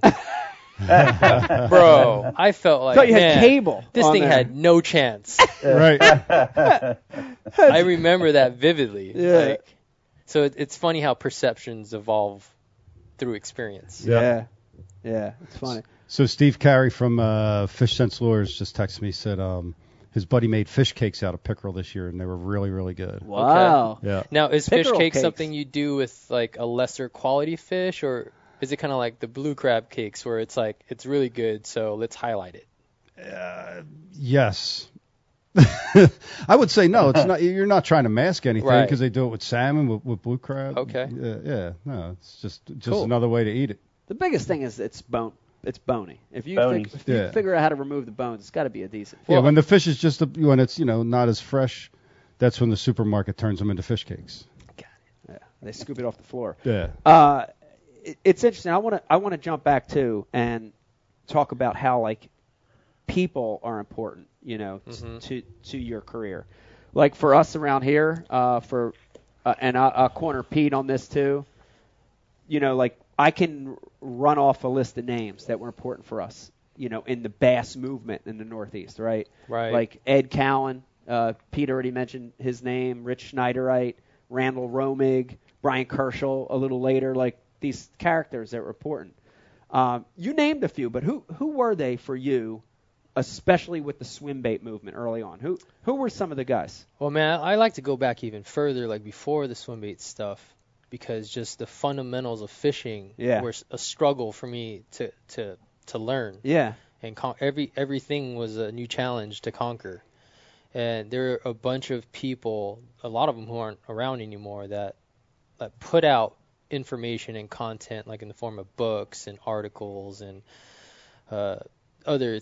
Bro, I felt like, Thought you had man, cable this on thing there. had no chance. Right. I remember that vividly. Yeah. Like, so it, it's funny how perceptions evolve through experience. Yeah. Yeah. It's funny. So Steve Carey from uh, Fish Sense Lures just texted me, said um, his buddy made fish cakes out of pickerel this year, and they were really, really good. Wow. Yeah. Now, is Pickerel fish cake cakes. something you do with like a lesser quality fish, or is it kind of like the blue crab cakes where it's like it's really good, so let's highlight it? Uh, yes. I would say no. It's not. You're not trying to mask anything Right. because they do it with salmon, with, with blue crab. Okay. Yeah, yeah. No, it's just just Cool. another way to eat it. The biggest thing is it's bone. It's bony. If you Bony. fig- if you Yeah. figure out how to remove the bones, it's got to be a decent. Yeah, when the fish is just a, when it's you know not as fresh, that's when the supermarket turns them into fish cakes. Yeah. They scoop it off the floor. Yeah. Uh, it, it's interesting. I want to I want to jump back too and talk about how like people are important, you know, t- Mhm. to to your career. Like for us around here, uh, for uh, and I, I'll corner Pete on this too. You know, like I can run off a list of names that were important for us, you know, in the bass movement in the Northeast, right? Right. Like Ed Cowan, uh, Pete already mentioned his name, Rich Schneiderite, Randall Romig, Brian Kerschel a little later, like these characters that were important. Um, you named a few, but who who were they for you, especially with the swim bait movement early on? Who who were some of the guys? Well, man, I like to go back even further, like before the swim bait stuff, because just the fundamentals of fishing Yeah. were s- a struggle for me to to to learn. Yeah, And con- every everything was a new challenge to conquer. And there are a bunch of people, a lot of them who aren't around anymore, that that put out information and content, like in the form of books and articles and uh, other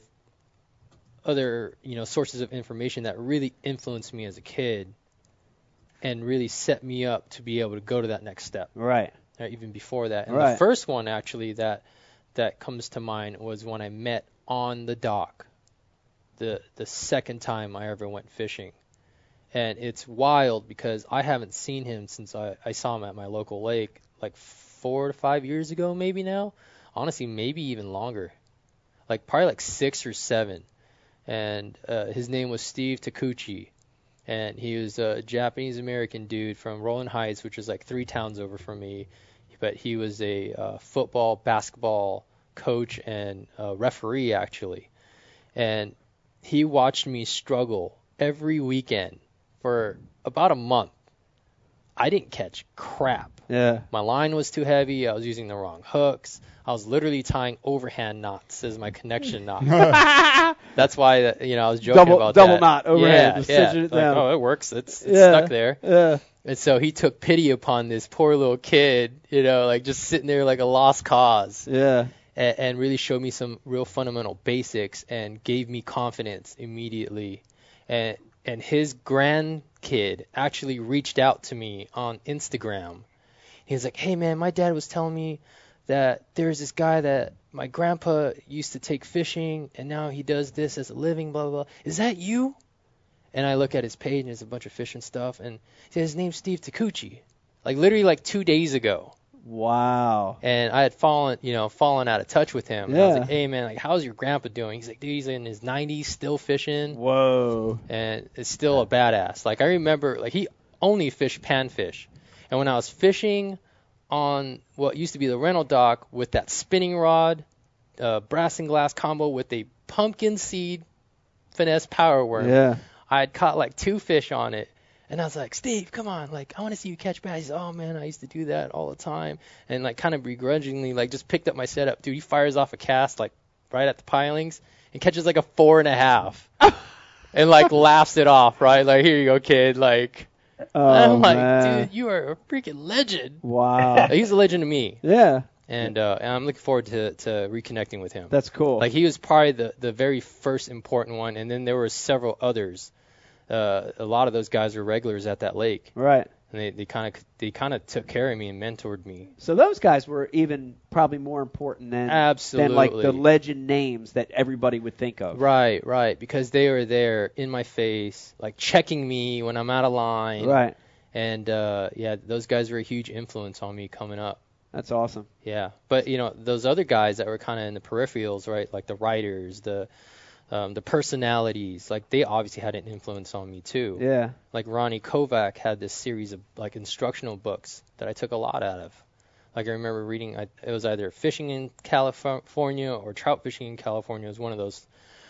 other you know sources of information that really influenced me as a kid and really set me up to be able to go to that next step. right. Or even before that. And Right. the first one actually that that comes to mind was when I met on the dock, the the second time I ever went fishing. And it's wild because I haven't seen him since I, I saw him at my local lake like four to five years ago maybe now. Honestly, maybe even longer. Like probably like six or seven. And uh, his name was Steve Takuchi. And he was a Japanese-American dude from Rolling Heights, which is like three towns over from me. But he was a uh, football, basketball coach and uh, referee, actually. And he watched me struggle every weekend for about a month. I didn't catch crap. Yeah. My line was too heavy. I was using the wrong hooks. I was literally tying overhand knots as my connection knots. That's why, uh, you know, I was joking Double- about double that. knot overhand, Yeah, just yeah. cinching it Like, down. oh, it works. It's, it's Yeah. stuck there. Yeah. And so he took pity upon this poor little kid, you know, like just sitting there like a lost cause, Yeah. and, and really showed me some real fundamental basics and gave me confidence immediately. And and his grandkid actually reached out to me on Instagram. He was like, "Hey man, my dad was telling me that there's this guy that my grandpa used to take fishing, and now he does this as a living, blah, blah, blah. Is that you?" And I look at his page, and there's a bunch of fishing stuff, and he says, his name's Steve Takuchi. like literally like two days ago. Wow. And I had fallen, you know, fallen out of touch with him. And I Yeah. was like, hey, man, like, how's your grandpa doing? He's like, dude, he's in his nineties, still fishing. Whoa. And it's still a badass. Like, I remember, like, he only fished panfish. And when I was fishing on what used to be the rental dock with that spinning rod, uh, brass and glass combo with a pumpkin seed finesse power worm, Yeah. I had caught, like, two fish on it. And I was like, Steve, come on, like, I want to see you catch bass. He said, oh, man, I used to do that all the time. And, like, kind of begrudgingly, like, just picked up my setup. Dude, he fires off a cast, like, right at the pilings and catches, like, a four and a half. And, like, laughs it off, right? Like, here you go, kid. Like, Oh, I'm like, man. dude, you are a freaking legend. Wow. Like, he's a legend to me. Yeah. And, uh, and I'm looking forward to, to reconnecting with him. That's cool. Like, he was probably the, the very first important one. And then there were several others. Uh, a lot of those guys were regulars at that lake, Right. and they they kind of they kind of took care of me and mentored me. So those guys were even probably more important than than like the Absolutely. legend names that everybody would think of. Right, right, because they were there in my face, like checking me when I'm out of line. Right. And uh, yeah, those guys were a huge influence on me coming up. That's awesome. Yeah, but you know those other guys that were kind of in the peripherals, right? Like the writers, the um, the personalities, like they obviously had an influence on me too. Yeah. Like Ronnie Kovac had this series of like instructional books that I took a lot out of. Like I remember reading, I, it was either fishing in California or trout fishing in California. It was one of those.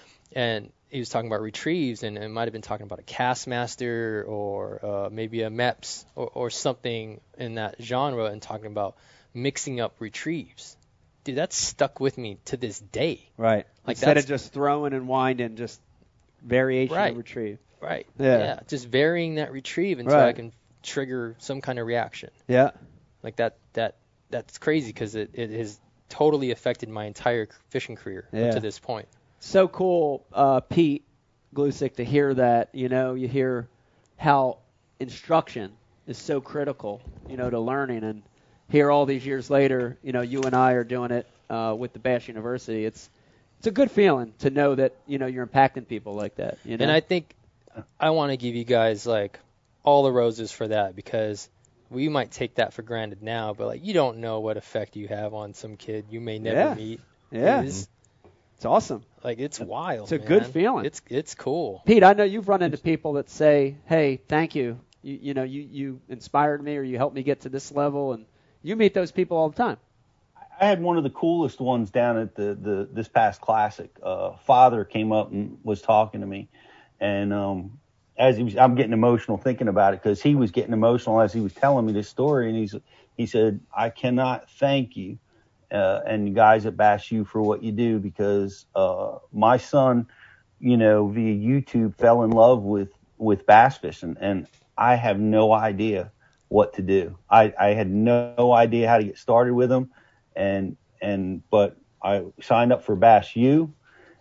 And he was talking about retrieves, and it might have been talking about a Castmaster or uh, maybe a Mepps or, or something in that genre, and talking about mixing up retrieves. Dude, that's stuck with me to this day. Right. Like Instead that's of just throwing and winding, just variation Right. of retrieve. right. Yeah. Just varying that retrieve until Right. I can trigger some kind of reaction. Yeah. Like that that that's crazy because it, it has totally affected my entire c- fishing career up Yeah. to this point. So cool, uh, Pete Glusick, to hear that. You know, you hear how instruction is so critical, you know, to learning, and here all these years later, you know, you and I are doing it uh, with the Bass University. It's it's a good feeling to know that, you know, you're impacting people like that. You know? And I think I want to give you guys like all the roses for that, because we might take that for granted now, but like you don't know what effect you have on some kid you may never Yeah. meet. Yeah. It is, It's awesome. like it's wild. It's a man. good feeling. It's it's cool. Pete, I know you've run into people that say, hey, thank you. You, you know, you, you inspired me, or you helped me get to this level, and you meet those people all the time. I had one of the coolest ones down at the, the this past classic. Uh, father came up and was talking to me, and um, as he was, I'm getting emotional thinking about it, because he was getting emotional as he was telling me this story, and he's he said, I cannot thank you uh, and you guys at Bass U for what you do, because uh, my son, you know, via YouTube fell in love with with bass fishing, and I have no idea what to do. I, I had no idea how to get started with them. And, and, but I signed up for Bass U,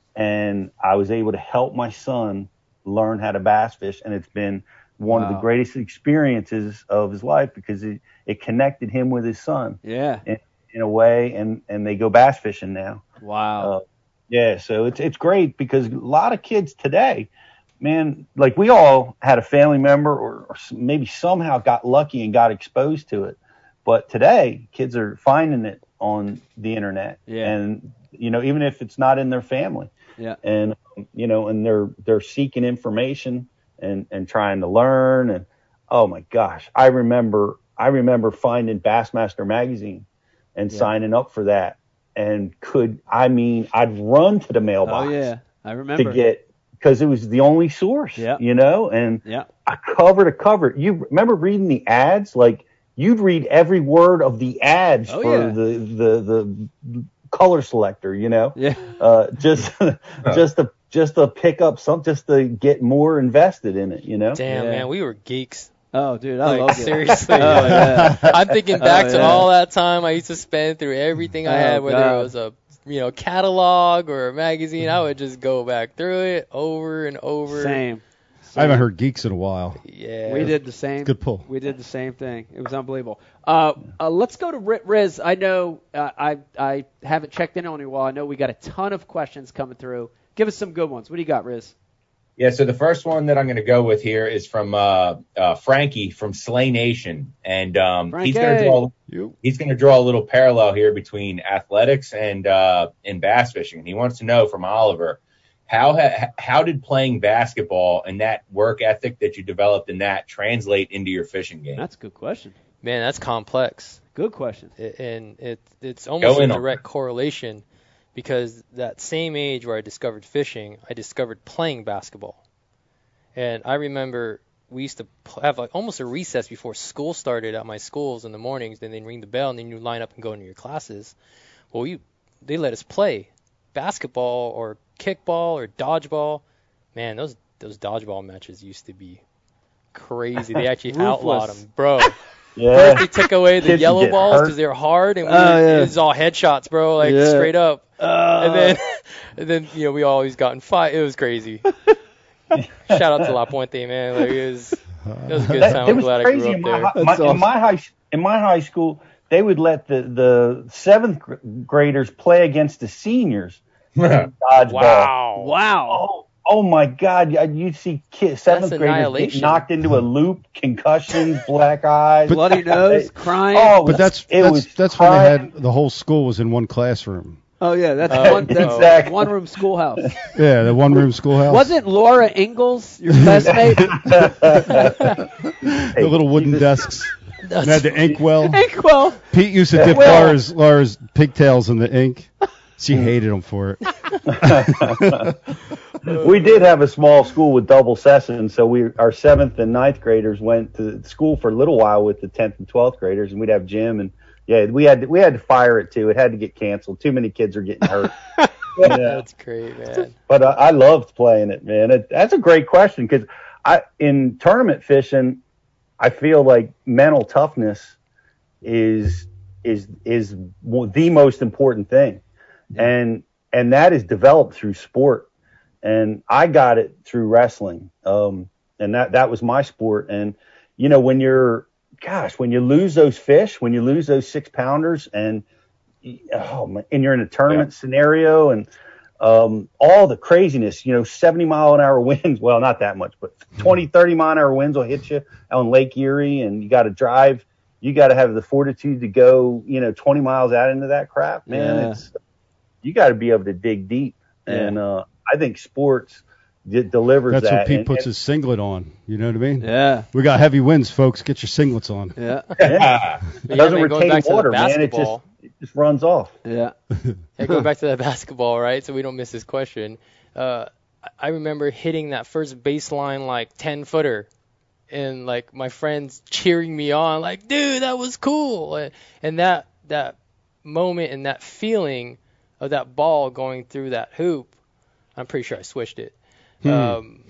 and I was able to help my son learn how to bass fish. And it's been one of the Wow. greatest experiences of his life, because it, it connected him with his son Yeah. in, in a way. And, and they go bass fishing now. Wow. Uh, yeah. So it's, it's great, because a lot of kids today, man, like we all had a family member or, or maybe somehow got lucky and got exposed to it. But today, kids are finding it on the internet. Yeah. And, you know, even if it's not in their family. Yeah. And, um, you know, and they're they're seeking information and, and trying to learn. And, oh, my gosh, I remember I remember finding Bassmaster Magazine and Yeah. signing up for that. And could, I mean, I'd run to the mailbox Oh, yeah. I remember. to get, because it was the only source, Yeah. you know, and Yeah. I cover to cover. You remember reading the ads? Like, you'd read every word of the ads Oh, for yeah. the, the, the color selector, you know, Yeah. uh, just, just to, just to pick up some, just to get more invested in it, you know? Damn, Yeah. man, we were geeks. Oh, dude, I Like, love it. seriously. Oh, yeah. I'm thinking back Oh, to yeah. all that time I used to spend through everything I Oh, had, whether God. it was a you know catalog or a magazine. I would just go back through it over and over. Same. I haven't heard Geeks in a while. Yeah. We did the same. Good pull. We did the same thing. It was unbelievable. Uh, uh, let's go to Ri- Riz. I know uh, I I haven't checked in on you a while. I know we got a ton of questions coming through. Give us some good ones. What do you got, Riz? Yeah, so the first one that I'm going to go with here is from uh, uh, Frankie from Slay Nation, and um, he's going to draw he's going to draw a little parallel here between athletics and uh, and bass fishing. He wants to know from Oliver, how ha- how did playing basketball and that work ethic that you developed in that translate into your fishing game? That's a good question. Man, that's complex. Good question. It, and it it's almost Go a in on direct correlation. Because that same age where I discovered fishing, I discovered playing basketball. And I remember we used to pl- have like almost a recess before school started at my schools in the mornings. Then they'd ring the bell, and then you line up and go into your classes. Well, you they let us play basketball or kickball or dodgeball. Man, those those dodgeball matches used to be crazy. They actually outlawed them, bro. Yeah. First, they took away the Kids yellow get balls hurt. because they were hard, and we Oh, were, yeah. it was all headshots, bro, like Yeah. straight up. Uh, And then, and then you know, we always got in fight. It was crazy. Shout out to La Puente, man. Like, it was, it was a good That- time. it I'm was glad I crazy grew in up my, there. hi- my, That's awesome. in my high in my high school. They would let the the seventh gr- graders play against the seniors. Dodgeball. Wow. wow. Oh, oh my God! You- You'd see kids, seventh graders get annihilation. knocked into a loop, concussions, black eyes. Bloody nose, crying. Oh, But that's it that's was that's when they crying. had the whole school was in one classroom. Oh yeah, that's Oh, one that's exactly. one room schoolhouse. Yeah, the one room schoolhouse. Wasn't Laura Ingalls your classmate? the little wooden desks? And had the ink well. Inkwell. Pete used to dip Well- Laura's Laura's pigtails in the ink. She hated him for it. We did have a small school with double sessions, so we our seventh and ninth graders went to school for a little while with the tenth and twelfth graders, and we'd have gym, and yeah, we had to, we had to fire it too. It had to get canceled. Too many kids are getting hurt. Yeah. That's great, man. But uh, I loved playing it, man. It, that's a great question because I in tournament fishing, I feel like mental toughness is is is the most important thing, and and that is developed through sport. And I got it through wrestling, um, and that that was my sport. And you know, when you're, gosh, when you lose those fish, when you lose those six pounders, and oh man, and you're in a tournament Yeah. scenario, and um, all the craziness, you know, seventy mile an hour winds. Well, not that much, but twenty, thirty mile an hour winds will hit you on Lake Erie, and you got to drive. You got to have the fortitude to go, you know, twenty miles out into that crap, man. Yeah. It's you got to be able to dig deep, and uh, I think sports d- delivers That's that. when Pete and, puts and, his singlet on. You know what I mean? Yeah. We got heavy winds, folks. Get your singlets on. Yeah. yeah, But yeah, doesn't man, going retain back to the water, man. It just basketball. it just runs off. Yeah. Yeah, going back to that basketball, right? So we don't miss this question. Uh, I- I remember hitting that first baseline like ten footer, and like my friends cheering me on, like, dude, that was cool. And, and that that moment and that feeling of that ball going through that hoop, I'm pretty sure I switched it, um,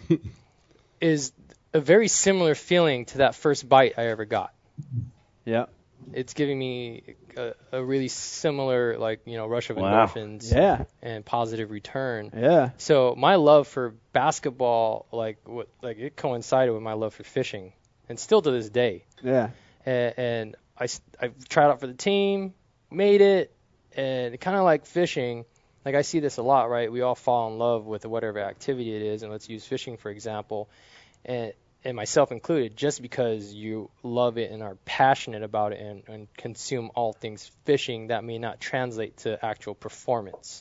is a very similar feeling to that first bite I ever got. Yeah. It's giving me a, a really similar, like, you know, rush of Wow. endorphins Yeah. and positive return. Yeah. So my love for basketball, like, what, like it coincided with my love for fishing, and still to this day. Yeah. And, and I, s- I tried out for the team, made it, and kind of like fishing. Like I see this a lot, right? We all fall in love with whatever activity it is, and let's use fishing for example, and and myself included. Just because you love it and are passionate about it and, and consume all things fishing, that may not translate to actual performance.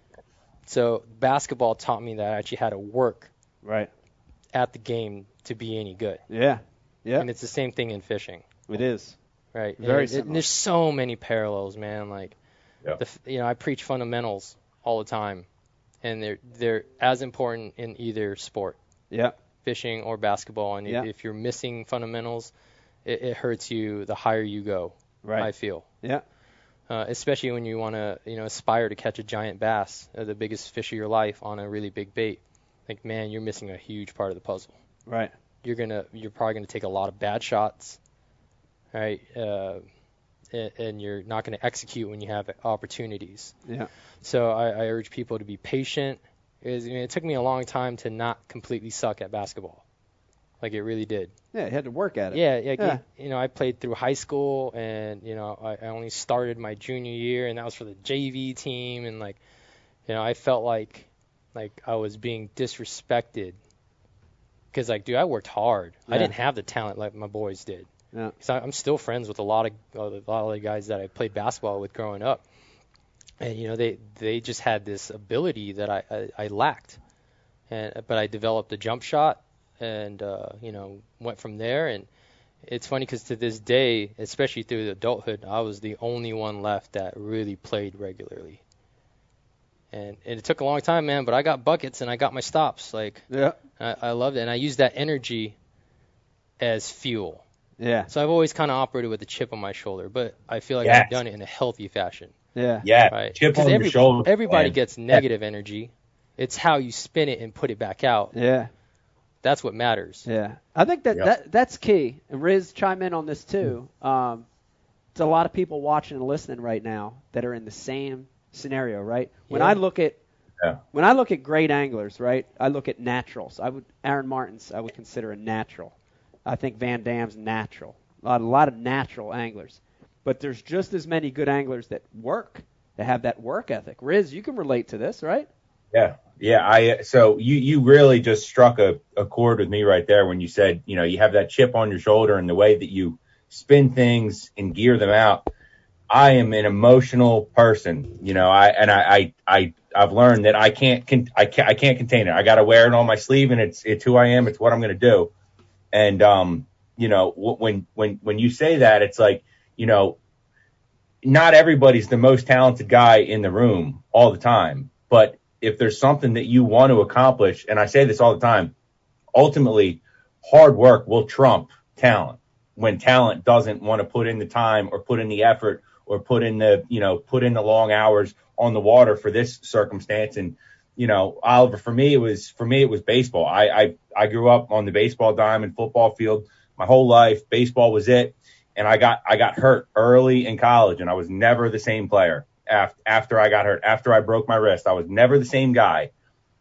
So basketball taught me that I actually had to work Right. at the game to be any good, Yeah. Yeah. and it's the same thing in fishing. It is. Right. Very and, it- similar. and there's so many parallels, man. Like, Yeah. the, f- you know, I preach fundamentals all the time, and they're they're as important in either sport, Yeah. fishing or basketball. And Yeah. if, if you're missing fundamentals, it, it hurts you the higher you go. Right. I feel, Yeah. uh, especially when you want to, you know, aspire to catch a giant bass, uh, the biggest fish of your life, on a really big bait. Like, man, you're missing a huge part of the puzzle. Right. You're gonna you're probably gonna take a lot of bad shots, right? Uh, and, and you're not gonna execute when you have opportunities. Yeah. So I, I urge people to be patient. It, was, I mean, it took me a long time to not completely suck at basketball, like it really did. Yeah. You had to work at it. Yeah, yeah, Yeah. You, you know, I played through high school, and you know, I, I only started my junior year, and that was for the J V team, and like, you know, I felt like like I was being disrespected Because, like, dude, I worked hard. Yeah. I didn't have the talent like my boys did. Yeah. So I'm still friends with a lot of a lot of the guys that I played basketball with growing up. And, you know, they, they just had this ability that I, I, I lacked. And But I developed a jump shot and, uh, you know, went from there. And it's funny because to this day, especially through the adulthood, I was the only one left that really played regularly. And, and it took a long time, man, but I got buckets and I got my stops. Like, Yeah. I, I loved it. And I used that energy as fuel. Yeah. So I've always kind of operated with a chip on my shoulder, but I feel like Yes. I've done it in a healthy fashion. Yeah. Yeah, Right? chip 'Cause on every- your shoulder. Everybody man. gets negative energy. It's how you spin it and put it back out. Yeah. That's what matters. Yeah. I think that, Yep. that that's key. And Riz, chime in on this too. Um, it's a lot of people watching and listening right now that are in the same scenario, right? When Yeah. I look at Yeah. when I look at great anglers, right? I look at naturals. I would Aaron Martin's I would consider a natural. I think Van Dam's natural. A lot, a lot of natural anglers. But there's just as many good anglers that work, that have that work ethic. Riz, you can relate to this, right? Yeah, yeah. I so you you really just struck a, a chord with me right there when you said, you know, you have that chip on your shoulder and the way that you spin things and gear them out. I am an emotional person, you know. I and I I, I I've learned that I can't con- I can't I can't contain it. I got to wear it on my sleeve, and it's it's who I am. It's what I'm going to do. And um, you know, when when when you say that, it's like, you know, not everybody's the most talented guy in the room all the time, but if there's something that you want to accomplish, and I say this all the time, ultimately, hard work will trump talent. When talent doesn't want to put in the time or put in the effort or put in the, you know, put in the long hours on the water for this circumstance. And, you know, Oliver, for me, it was, for me, it was baseball. I, I, I grew up on the baseball diamond football field my whole life. Baseball was it. And I got, I got hurt early in college, and I was never the same player. After, after I got hurt, after I broke my wrist, I was never the same guy.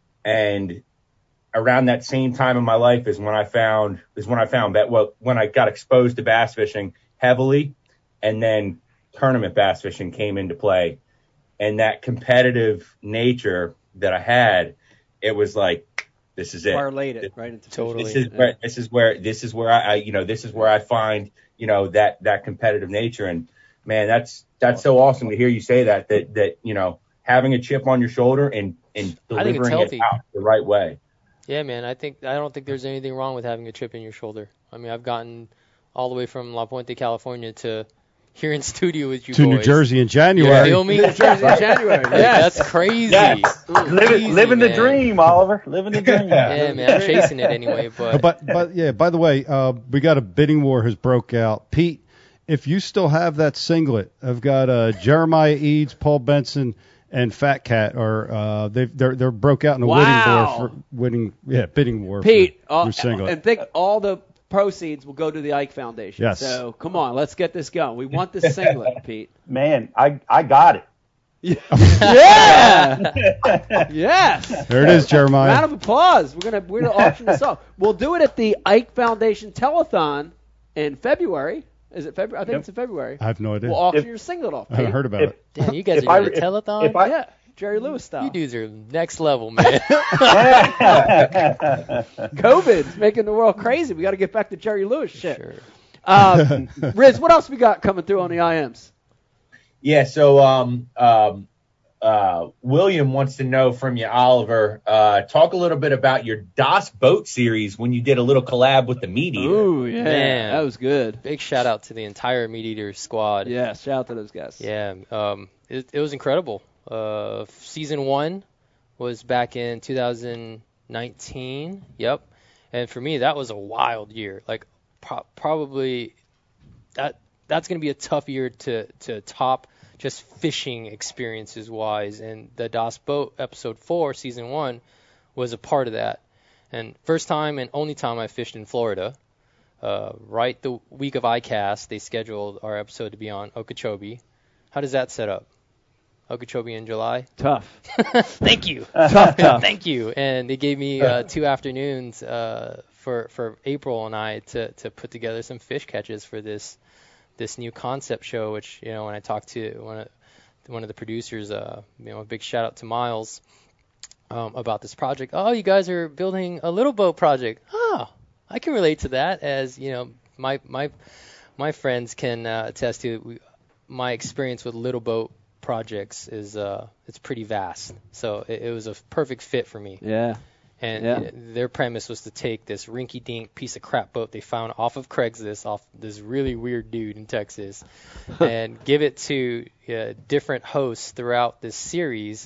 And around that same time in my life is when I found, is when I found that, well, when I got exposed to bass fishing heavily, and then tournament bass fishing came into play. And that competitive nature that I had, it was like, this is it. Parlayed it right into Totally. This is where, this is where, this is where I, I, you know, this is where I find, you know, that, that competitive nature. And man, that's, that's so awesome to hear you say that, that, that, you know, having a chip on your shoulder and, and I think it's delivering it healthy. out the right way. Yeah, man. I think I don't think there's anything wrong with having a chip in your shoulder. I mean, I've gotten all the way from La Puente, California, to here in studio with you to boys. New Jersey in You January. feel me? New Jersey in January. Like, Yes. that's crazy. Yes. Ooh, Living, easy, living the man. dream, Oliver. Living the dream. Yeah, man. I'm chasing it anyway, Uh, but But but yeah, by the way, uh, we got a bidding war has broke out. Pete, if you still have that singlet, I've got uh, Jeremiah Eads, Paul Benson, and Fat Cat are uh, they they're they're broke out in a Wow. bidding war for winning yeah bidding war. Pete, for uh, your singlet. and think all the proceeds will go to the Ike Foundation. Yes. So come on, let's get this going. We want this singlet, Pete. Man, I, I got it. Yeah. Yes. There it is, Jeremiah. Round of applause. We're gonna we're gonna auction this off. We'll do it at the Ike Foundation Telethon in February. Is it February? I think Yep. it's in February. I have no idea. We'll auction If- your singlet off. I haven't Pete. heard about If- it. damn, you guys If are I- doing a if- telethon? if I- Yeah, Jerry Lewis style. You dudes are next level, man. COVID's making the world crazy. We got to get back to Jerry Lewis shit. Sure. Um, Riz, what else we got coming through on the I Ms? Yeah. So, um, um, uh, William wants to know from you, Oliver, uh, talk a little bit about your Das Boat series when you did a little collab with the Meat Eater. Ooh, yeah, Man. that was good. Big shout out to the entire Meat Eater squad. Yeah, shout out to those guys. Yeah, um, it, it was incredible. Uh, season one was back in two thousand nineteen. Yep. And for me, that was a wild year. Like, pro- probably that that's going to be a tough year to, to top just fishing experiences wise. And the Das Boat episode four, season one, was a part of that. And first time and only time I fished in Florida. Uh, right the week of iCast, they scheduled our episode to be on Okeechobee. How does that set up? Okeechobee in July? Tough. Thank you. Tough, tough. Thank you. And they gave me uh, two afternoons uh, for for April and I to, to put together some fish catches for this this new concept show. Which, you know, when I talked to one of one of the producers, uh, you know, a big shout out to Miles um, about this project. Oh, you guys are building a little boat project. Oh, I can relate to that, as you know, my my my friends can uh, attest to. We, my experience with little boat projects is uh, it's pretty vast. So it, it was a perfect fit for me. Yeah. And Yeah. you know, their premise was to take this rinky-dink piece of crap boat they found off of Craigslist, off this really weird dude in Texas, and give it to uh, different hosts throughout this series,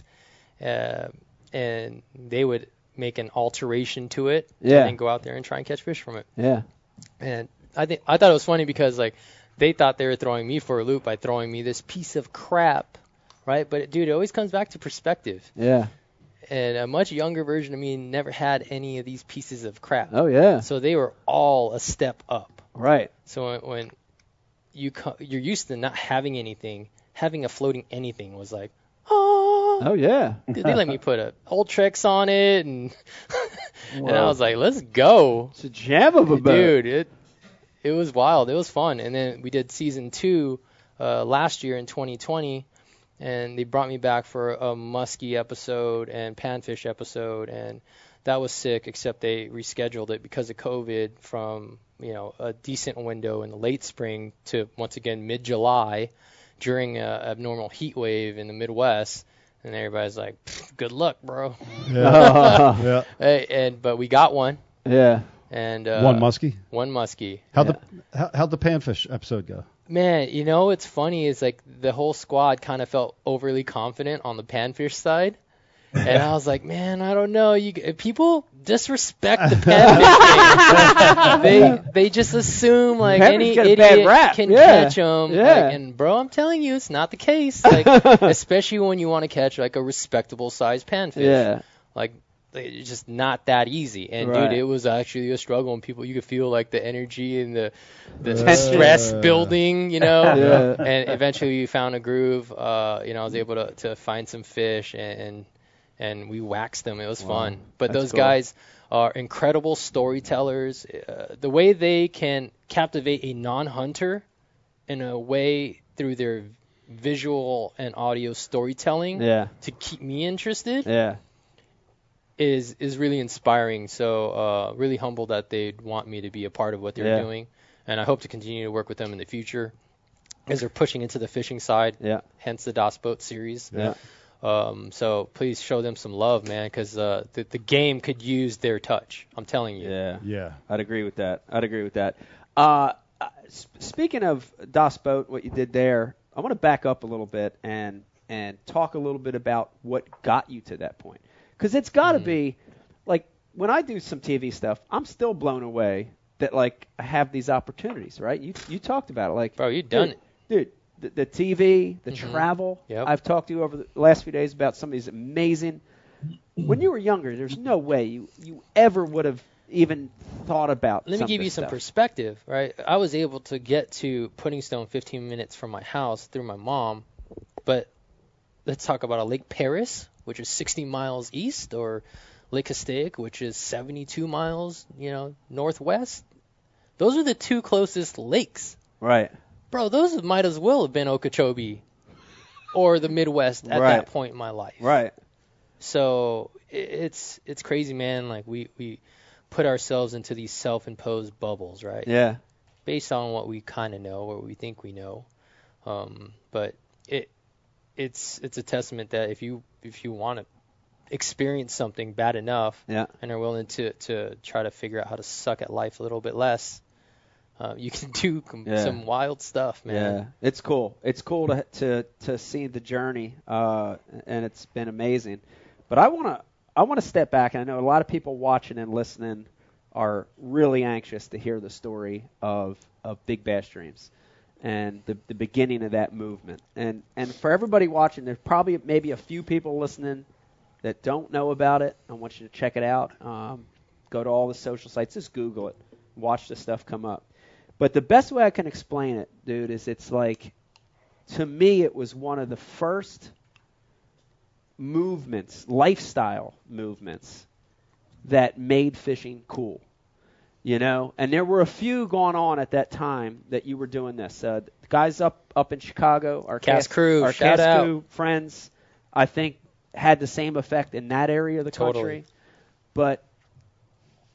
uh, and they would make an alteration to it, Yeah. and then go out there and try and catch fish from it. Yeah. And I think I thought it was funny because like they thought they were throwing me for a loop by throwing me this piece of crap, right? But dude, it always comes back to perspective. Yeah. And a much younger version of me never had any of these pieces of crap. Oh yeah. So they were all a step up. Right. So when, when you co- you're used to not having anything, having a floating anything was like, oh. Oh yeah. Dude, they let me put a Ultrex on it, and and I was like, let's go. It's a jam of a boat. Dude, it it was wild. It was fun. And then we did season two uh, last year in twenty twenty. And they brought me back for a muskie episode and panfish episode, and that was sick, except they rescheduled it because of COVID from, you know, a decent window in the late spring to, once again, mid-July during a abnormal heat wave in the Midwest. And everybody's like, good luck, bro. Yeah. yeah. Hey, and but we got one. Yeah. And uh, One muskie. One muskie. How'd Yeah. the how, how'd the panfish episode go? Man, you know what's funny is like the whole squad kind of felt overly confident on the panfish side, and I was like, man, I don't know. You people disrespect the panfish game. They they just assume like Panfish any get a bad idiot rap. can Yeah. catch them. Yeah. And bro, I'm telling you, it's not the case. Like especially when you want to catch like a respectable sized panfish. Yeah. Like it's just not that easy. And Right. dude, it was actually a struggle, and people, you could feel like the energy and the the Tension. stress building, you know. Yeah. And eventually we found a groove. Uh, you know, I was able to, to find some fish, and, and and we waxed them. It was Wow. fun. But That's those cool. guys are incredible storytellers. Uh, the way they can captivate a non-hunter in a way through their visual and audio storytelling Yeah. to keep me interested Yeah. is is really inspiring. So uh, really humbled that they'd want me to be a part of what they're Yeah. doing, and I hope to continue to work with them in the future as they're pushing into the fishing side. Yeah. Hence the Das Boat series. Yeah. Um, so please show them some love, man, because uh, the the game could use their touch. I'm telling you. Yeah. Yeah. I'd agree with that. I'd agree with that. Uh, uh, sp- speaking of Das Boat, what you did there, I want to back up a little bit and and talk a little bit about what got you to that point. Because it's got to Mhm. be, like, when I do some T V stuff, I'm still blown away that, like, I have these opportunities, right? You you talked about it. Like, Bro, you done dude, it. Dude, the, the T V, the Mhm. travel. Yep. I've talked to you over the last few days about some of these amazing. When you were younger, there's no way you, you ever would have even thought about Let me some give of you this some stuff. perspective, right? I was able to get to Pudding Stone fifteen minutes from my house through my mom, but let's talk about a Lake Paris, which is sixty miles east, or Lake Castaic, which is seventy-two miles, you know, northwest. Those are the two closest lakes. Right. Bro, those might as well have been Okeechobee or the Midwest at Right. that point in my life. Right. So i- it's it's crazy, man. Like we, we put ourselves into these self-imposed bubbles, right? Yeah. Based on what we kind of know or we think we know. Um, but it it's it's a testament that if you if you want to experience something bad enough Yeah. and are willing to to try to figure out how to suck at life a little bit less, uh, you can do com- Yeah. some wild stuff, man. Yeah, it's cool. It's cool to to to see the journey, uh, and it's been amazing. But I want to I want to step back, and I know a lot of people watching and listening are really anxious to hear the story of of Big Bass Dreams and the the beginning of that movement. And and for everybody watching, there's probably maybe a few people listening that don't know about it. I want you to check it out. Um, go to all the social sites, just Google it, watch the stuff come up. But the best way I can explain it, dude, is it's like, to me, it was one of the first movements, lifestyle movements, that made fishing cool. You know, and there were a few going on at that time that you were doing this. Uh, the guys up up in Chicago, our Cast Crew, our shout Cast out. Crew friends, I think had the same effect in that area of the Totally. country. But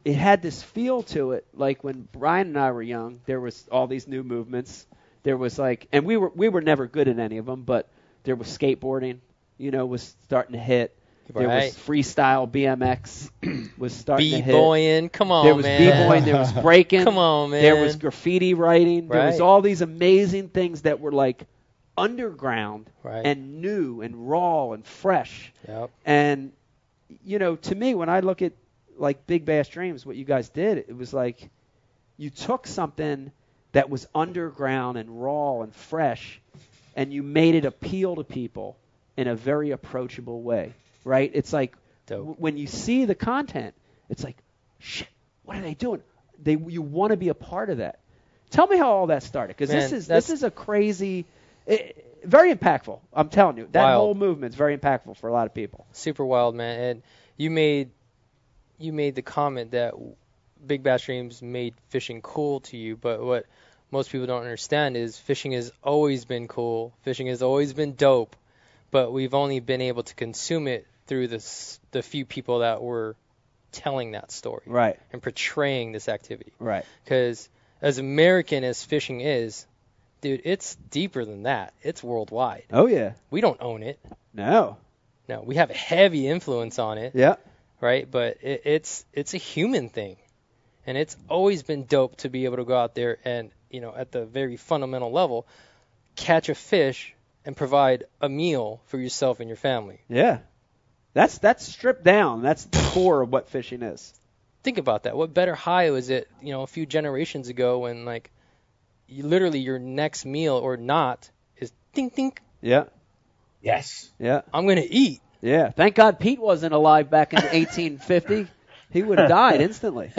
it had this feel to it, like when Brian and I were young. There was all these new movements. There was like, and we were we were never good at any of them, but there was skateboarding, you know, was starting to hit. There Right. was freestyle B M X was starting to hit. B-boying, come on, There was man. b-boying, there was breaking. Come on, man. There was graffiti writing. There was Right. all these amazing things that were like underground Right. and new and raw and fresh. Yep. And you know, to me, when I look at like Big Bass Dreams, what you guys did, it was like you took something that was underground and raw and fresh, and you made it appeal to people in a very approachable way, right? It's like Dope. w- when you see the content, it's like, shit, what are they doing? They you want to be a part of that. Tell me how all that started, because this Man, is that's- this is a crazy, it, very impactful. I'm telling you, that Wild. whole movement's very impactful for a lot of people. Super wild, man. And you made you made the comment that Big Bass Dreams made fishing cool to you, but what most people don't understand is fishing has always been cool. Fishing has always been dope, but we've only been able to consume it through this, the few people that were telling that story Right, and portraying this activity. right. Because as American as fishing is, dude, it's deeper than that. It's worldwide. Oh yeah. We don't own it. No. No, we have a heavy influence on it. Yeah. Right? But it, it's it's a human thing, and it's always been dope to be able to go out there and, you know, at the very fundamental level, catch a fish and provide a meal for yourself and your family. Yeah. That's that's stripped down. That's the core of what fishing is. Think about that. What better high was it, you know, a few generations ago when, like, you, literally your next meal or not is ding ding. Yeah. Yes. Yeah. I'm gonna eat. Yeah. Thank God Pete wasn't alive back in eighteen fifty. He would have died instantly.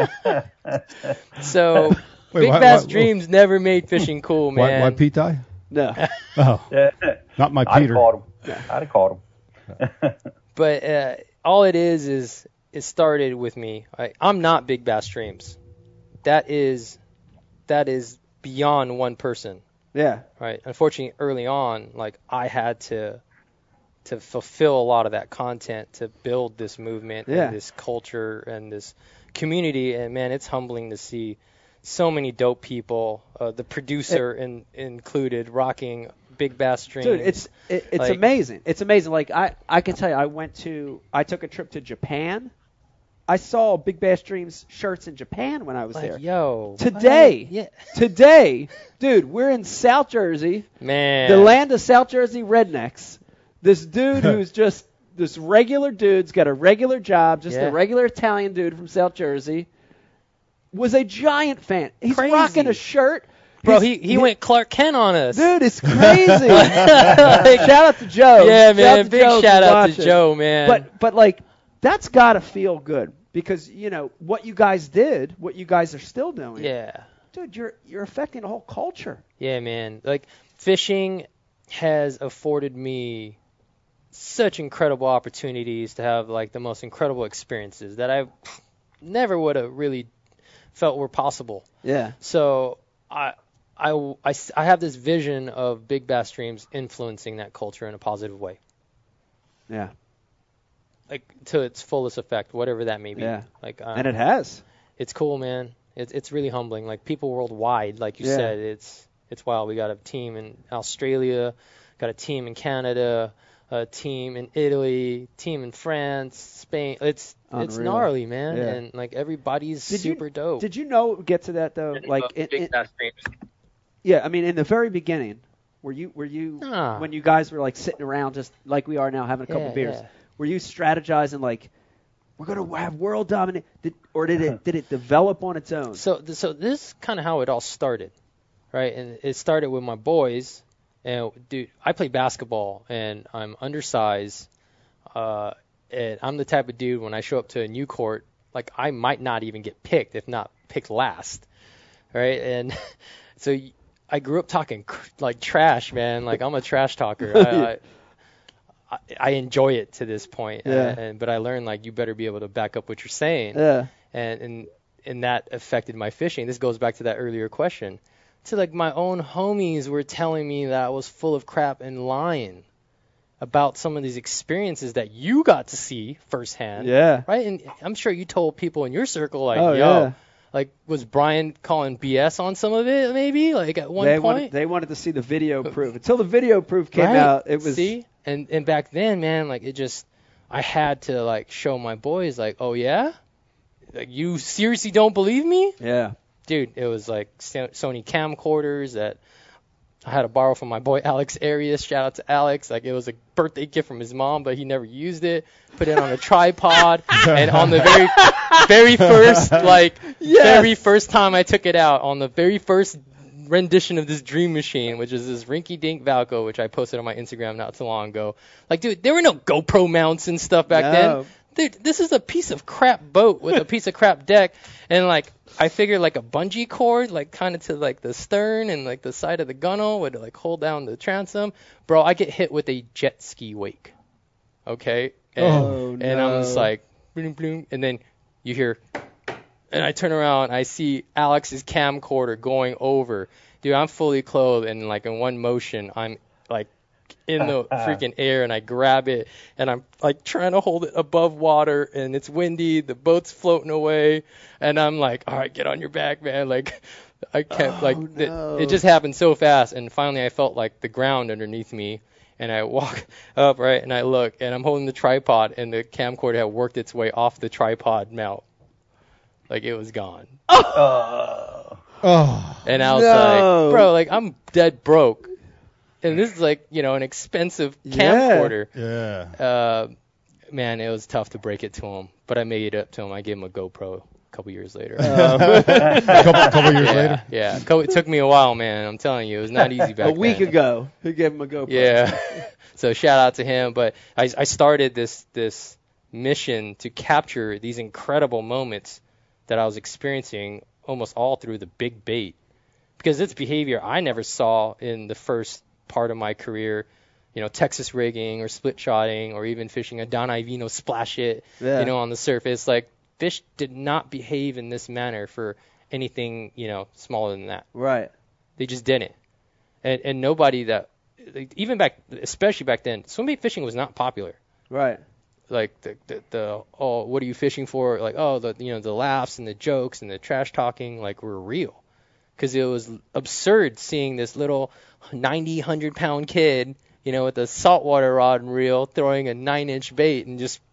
So Wait, Big why- Bass why- Dreams never made fishing cool, Why, man. why Pete die? No. Oh, Yeah. not my I'd Peter. have caught him. I'd have caught him. But uh, all it is is it started with me. I, I'm not Big Bass Dreams. That is that is beyond one person, Yeah. right? Unfortunately, early on, like I had to to fulfill a lot of that content to build this movement Yeah. and this culture and this community. And man, it's humbling to see so many dope people, uh, the producer in, included, rocking Big Bass Dreams. Dude, it's it, it's Like- amazing. It's amazing. Like I, I can tell you, I went to I took a trip to Japan. I saw Big Bass Dreams shirts in Japan when I was like, there. yo, Today, what? yeah, Today, dude, we're in South Jersey, man, the land of South Jersey rednecks. This dude who's just this regular dude's got a regular job, just Yeah. a regular Italian dude from South Jersey, was a giant fan. He's Crazy. rocking a shirt. Bro, He's- he, he went Clark Kent on us. Dude, it's crazy. Shout out to Joe. Yeah, Shout man. out to Big Joe if shout you're out to watching. Joe, man. But but like that's got to feel good because you know what you guys did, what you guys are still doing. yeah, Dude, you're you're affecting the whole culture. yeah, man. Like fishing has afforded me such incredible opportunities to have like the most incredible experiences that I never would have really felt were possible. Yeah. So I, I, I, I have this vision of Big Bass Dreams influencing that culture in a positive way, Yeah. like to its fullest effect, whatever that may be. Yeah. Like, um, And it has. it's cool, man. It's it's really humbling. Like people worldwide, like you Yeah. said, it's it's wild. We got a team in Australia, got a team in Canada, a team in Italy, team in France, Spain. It's it's Unreal. gnarly, man. Yeah. And like everybody's Did you- super dope. Did you know get to that though? Like in, Big in, Bass Dreams. yeah, I mean in the very beginning, were you were you Ah. when you guys were like sitting around just like we are now having a couple Yeah, beers? yeah. Were you strategizing like we're gonna have world dominant, did, or did it did it develop on its own? So, th- so this is kind of how it all started, right? And it started with my boys. And dude, I play basketball, and I'm undersized. Uh, and I'm the type of dude when I show up to a new court, like I might not even get picked, if not picked last, right? And so y- I grew up talking cr- like trash, man. Like I'm a trash talker. I, I, I, I enjoy it to this point. Yeah. And, and but I learned like you better be able to back up what you're saying. Yeah. and and and that affected my fishing. This goes back to that earlier question. So like my own homies were telling me that I was full of crap and lying, about some of these experiences that you got to see firsthand. Yeah. Right? And I'm sure you told people in your circle, like, Oh, yo, yeah. like, was Brian calling B S on some of it, maybe? Like, at one they point? Wanted, they wanted to see the video proof. Until the video proof came Right? out, it was... See? And, and back then, man, like, it just, I had to, like, show my boys, like, oh, yeah? Like, you seriously don't believe me? Yeah. Dude, it was, like, So- Sony camcorders that I had to borrow from my boy Alex Arias. Shout out to Alex. Like, it was a birthday gift from his mom, but he never used it. Put it on a tripod. And on the very, very first, like, Yes. very first time I took it out, on the very first rendition of this Dream Machine, which is this rinky-dink Valco, which I posted on my Instagram not too long ago. Like, dude, there were no GoPro mounts and stuff back No. then. Dude, this is a piece of crap boat with a piece of crap deck. And, like, I figured, like, a bungee cord, like, kind of to, like, the stern and, like, the side of the gunnel would, like, hold down the transom. Bro, I get hit with a jet ski wake. Okay? And, Oh, and no. I'm just like, bloom, bloom. And then you hear, and I turn around, I see Alex's camcorder going over. Dude, I'm fully clothed, and, like, in one motion, I'm, like, in the freaking air, and I grab it, and I'm, like, trying to hold it above water, and it's windy, the boat's floating away, and I'm like, all right, get on your back, man. Like, I can't, Oh, like, no. it, it just happened so fast, and finally I felt, like, the ground underneath me, and I walk up, right, and I look, and I'm holding the tripod, and the camcorder had worked its way off the tripod mount. Like, it was gone. Oh. Oh. And I was No. like, bro, like, I'm dead broke. And this is, like, you know, an expensive camcorder. Yeah. Uh, man, it was tough to break it to him. But I made it up to him. I gave him a GoPro a couple years later. a couple, couple years yeah, later. yeah. Co- It took me a while, man. I'm telling you. It was not easy back A week then. ago, he gave him a GoPro. Yeah. So shout out to him. But I, I started this this mission to capture these incredible moments that I was experiencing almost all through the big bait. Because it's behavior I never saw in the first part of my career. You know, Texas rigging or split shotting or even fishing a Don Ivino splash it, Yeah. you know, on the surface. Like, fish did not behave in this manner for anything, you know, smaller than that. Right. They just didn't. And and nobody that, like, even back, especially back then, swimbait fishing was not popular. Right. Like the, the the oh, what are you fishing for? Like, oh, the you know the laughs and the jokes and the trash talking, like, were real. Because it was absurd seeing this little ninety, one hundred pound kid, you know, with a saltwater rod and reel throwing a nine inch bait and just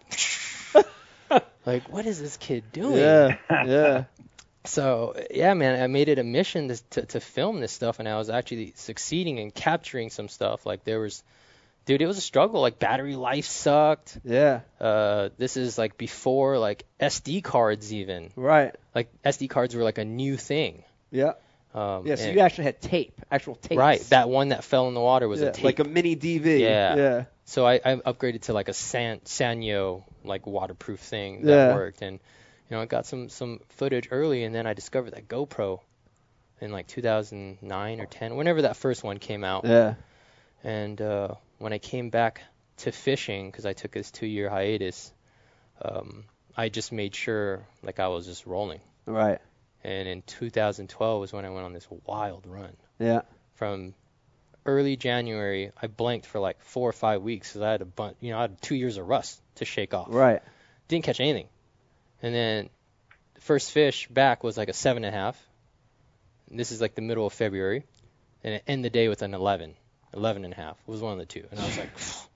like, what is this kid doing? Yeah. Yeah. So, yeah, man, I made it a mission to, to to film this stuff, and I was actually succeeding in capturing some stuff. Like, there was, dude, it was a struggle. Like, battery life sucked. Yeah. Uh, this is, like, before, like, S D cards even. Right. Like, S D cards were, like, a new thing. Yeah. Um, Yeah. So and- you actually had tape, actual tape. Right, that one that fell in the water was yeah, a tape. like a mini D V. Yeah. Yeah. So I, I upgraded to, like, a San, Sanyo, like, waterproof thing that Yeah. worked. And, you know, I got some, some footage early, and then I discovered that GoPro in, like, two thousand nine or ten, whenever that first one came out. Yeah. And uh, when I came back to fishing, because I took this two-year hiatus, um, I just made sure, like, I was just rolling. Right. And in two thousand twelve was when I went on this wild run. Yeah. From early January, I blanked for like four or five weeks because I had a bunch, you know, I had two years of rust to shake off. Right. Didn't catch anything. And then the first fish back was like a seven and a half. And this is like the middle of February. And it ended the day with an eleven. eleven and a half. It was one of the two. And I was like,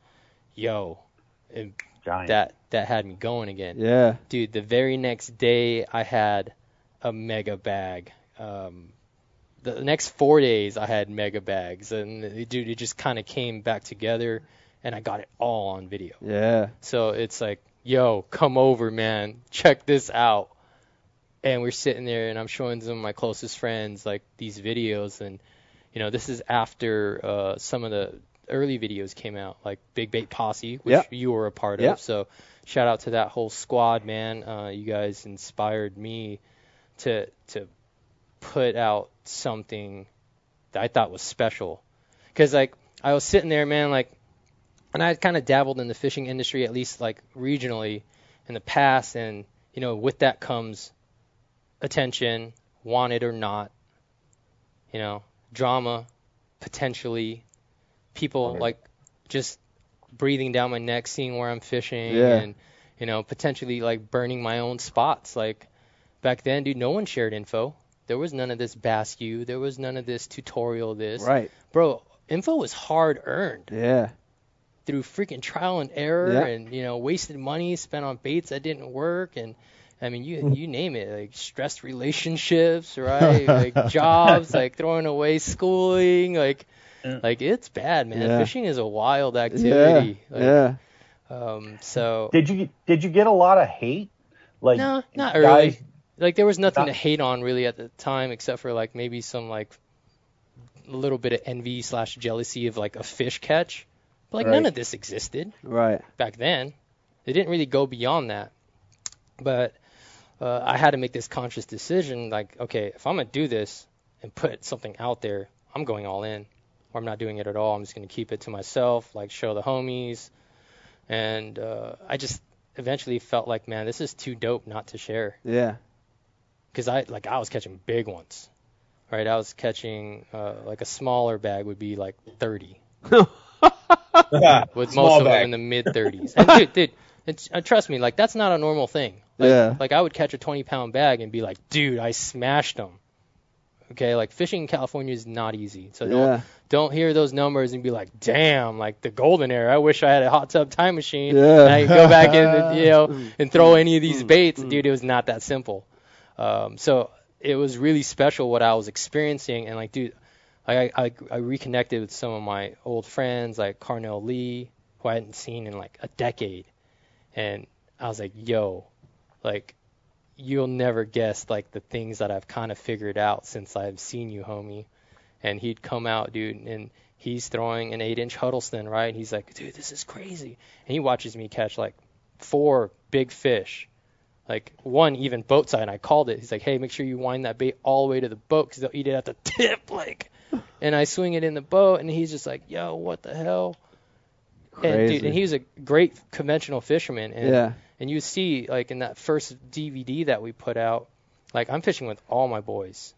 yo. And Giant. that, that had me going again. Yeah. Dude, the very next day I had a mega bag. Um, the next four days I had mega bags. And, it, dude, it just kind of came back together. And I got it all on video. Yeah. So it's like, yo, come over, man. Check this out. And we're sitting there, and I'm showing some of my closest friends, like, these videos. And, you know, this is after uh, some of the early videos came out, like Big Bait Posse, which Yep. you were a part Yep. of. So shout out to that whole squad, man. Uh, you guys inspired me to to put out something that I thought was special. Because, like, I was sitting there, man, like, and I had kind of dabbled in the fishing industry, at least, like, regionally in the past. And, you know, with that comes attention, wanted or not, you know, drama, potentially, people, like, just breathing down my neck, seeing where I'm fishing, Yeah. and you know, potentially like burning my own spots. Like back then, dude, no one shared info. There was none of this Bass U. There was none of this tutorial. This, Right. bro. Info was hard earned Yeah. through freaking trial and error, Yeah. and you know, wasted money spent on baits that didn't work, and I mean, you you name it, like stressed relationships, right? Like jobs, like throwing away schooling, like like it's bad, man. Yeah. Fishing is a wild Yeah. activity. Like, Yeah. Um. So Did you did you get a lot of hate? Like no, not guys, really. Like there was nothing not- to hate on really at the time, except for like maybe some like a little bit of envy slash jealousy of like a fish catch. But like Right. none of this existed Right. back then. It didn't really go beyond that. But uh, I had to make this conscious decision, like, okay, if I'm gonna do this and put something out there, I'm going all in, or I'm not doing it at all. I'm just gonna keep it to myself, like show the homies. And uh, I just eventually felt like, man, this is too dope not to share. Yeah. Because I like I was catching big ones, right? I was catching uh, like a smaller bag would be like thirty, with Small most of bag. them in the mid thirties. And dude, dude, it's, uh, trust me, like that's not a normal thing. Like, Yeah. Like I would catch a twenty pound bag and be like, dude, I smashed them. Okay, like fishing in California is not easy. So don't Yeah. don't hear those numbers and be like, damn, like the golden era. I wish I had a hot tub time machine. Yeah. And I could go back in and, you know, and throw any of these baits. Dude, it was not that simple. Um, so it was really special what I was experiencing. And like, dude, I, I, I reconnected with some of my old friends like Carnell Lee, who I hadn't seen in like a decade. And I was like, yo, like, you'll never guess like the things that I've kind of figured out since I've seen you, homie. And he'd come out, dude, and he's throwing an eight inch Huddleston, right? He's like, dude, this is crazy. And he watches me catch like four big fish, like one even boat side. And I called it. He's like, hey, make sure you wind that bait all the way to the boat because they'll eat it at the tip, like. And I swing it in the boat, and he's just like, yo, what the hell? And Crazy. dude, and he was a great conventional fisherman. And, Yeah. and you see, like in that first D V D that we put out, like I'm fishing with all my boys.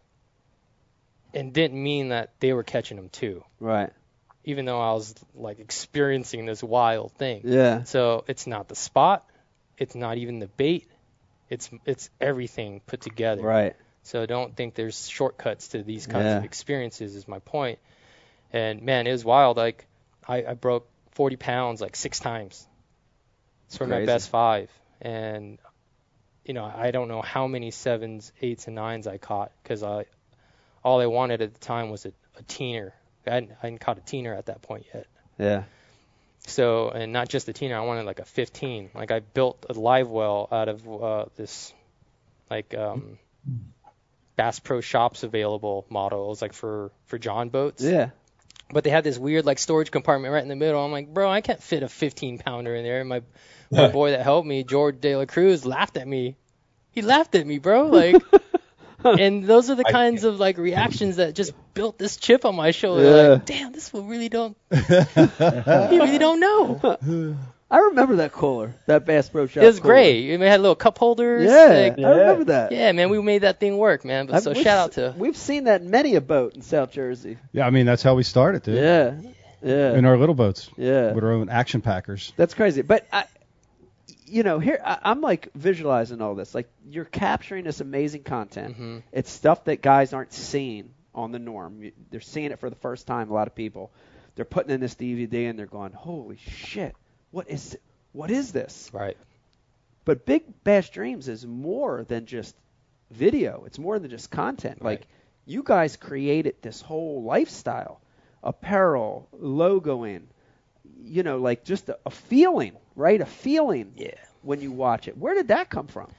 And didn't mean that they were catching them too, Right. even though I was like experiencing this wild thing. Yeah. So it's not the spot, it's not even the bait, it's it's everything put together. Right. So don't think there's shortcuts to these kinds Yeah. of experiences is my point. And man, it was wild. Like I, I broke forty pounds like six times for my crazy. best five. And, you know, I don't know how many sevens, eights, and nines I caught because I, all I wanted at the time was a, a teener. I hadn't, I hadn't caught a teener at that point yet. Yeah. So, and not just a teener, I wanted like a fifteen. Like I built a live well out of uh, this, like, um, Bass Pro Shops available model. It was like for, for John boats. Yeah. But they had this weird like storage compartment right in the middle. I'm like, bro, I can't fit a fifteen pounder in there. And my, my boy that helped me, George De La Cruz, laughed at me. He laughed at me, bro. Like, and those are the kinds of like reactions that just built this chip on my shoulder. Yeah. Like, damn, this fool really don't, he really don't know. I remember that cooler, that Bass Pro Shop. It was cooler. great. We had little cup holders. Yeah, like, I remember that. yeah, man, we made that thing work, man. But I've- so we've shout out s- to. We've seen that in many a boat in South Jersey. Yeah, I mean that's how we started, dude. Yeah. Yeah. In our little boats. Yeah. With our own action packers. That's crazy. But I, you know, here I, I'm like visualizing all this. Like you're capturing this amazing content. Mm-hmm. It's stuff that guys aren't seeing on the norm. You- They're seeing it for the first time. A lot of people. They're putting in this D V D and they're going, "Holy shit! What is what is this?" Right. But Big Bass Dreams is more than just video. It's more than just content. Right. Like you guys created this whole lifestyle, apparel, logoing, you know, like just a, a feeling, right? A feeling Yeah. when you watch it. Where did that come from?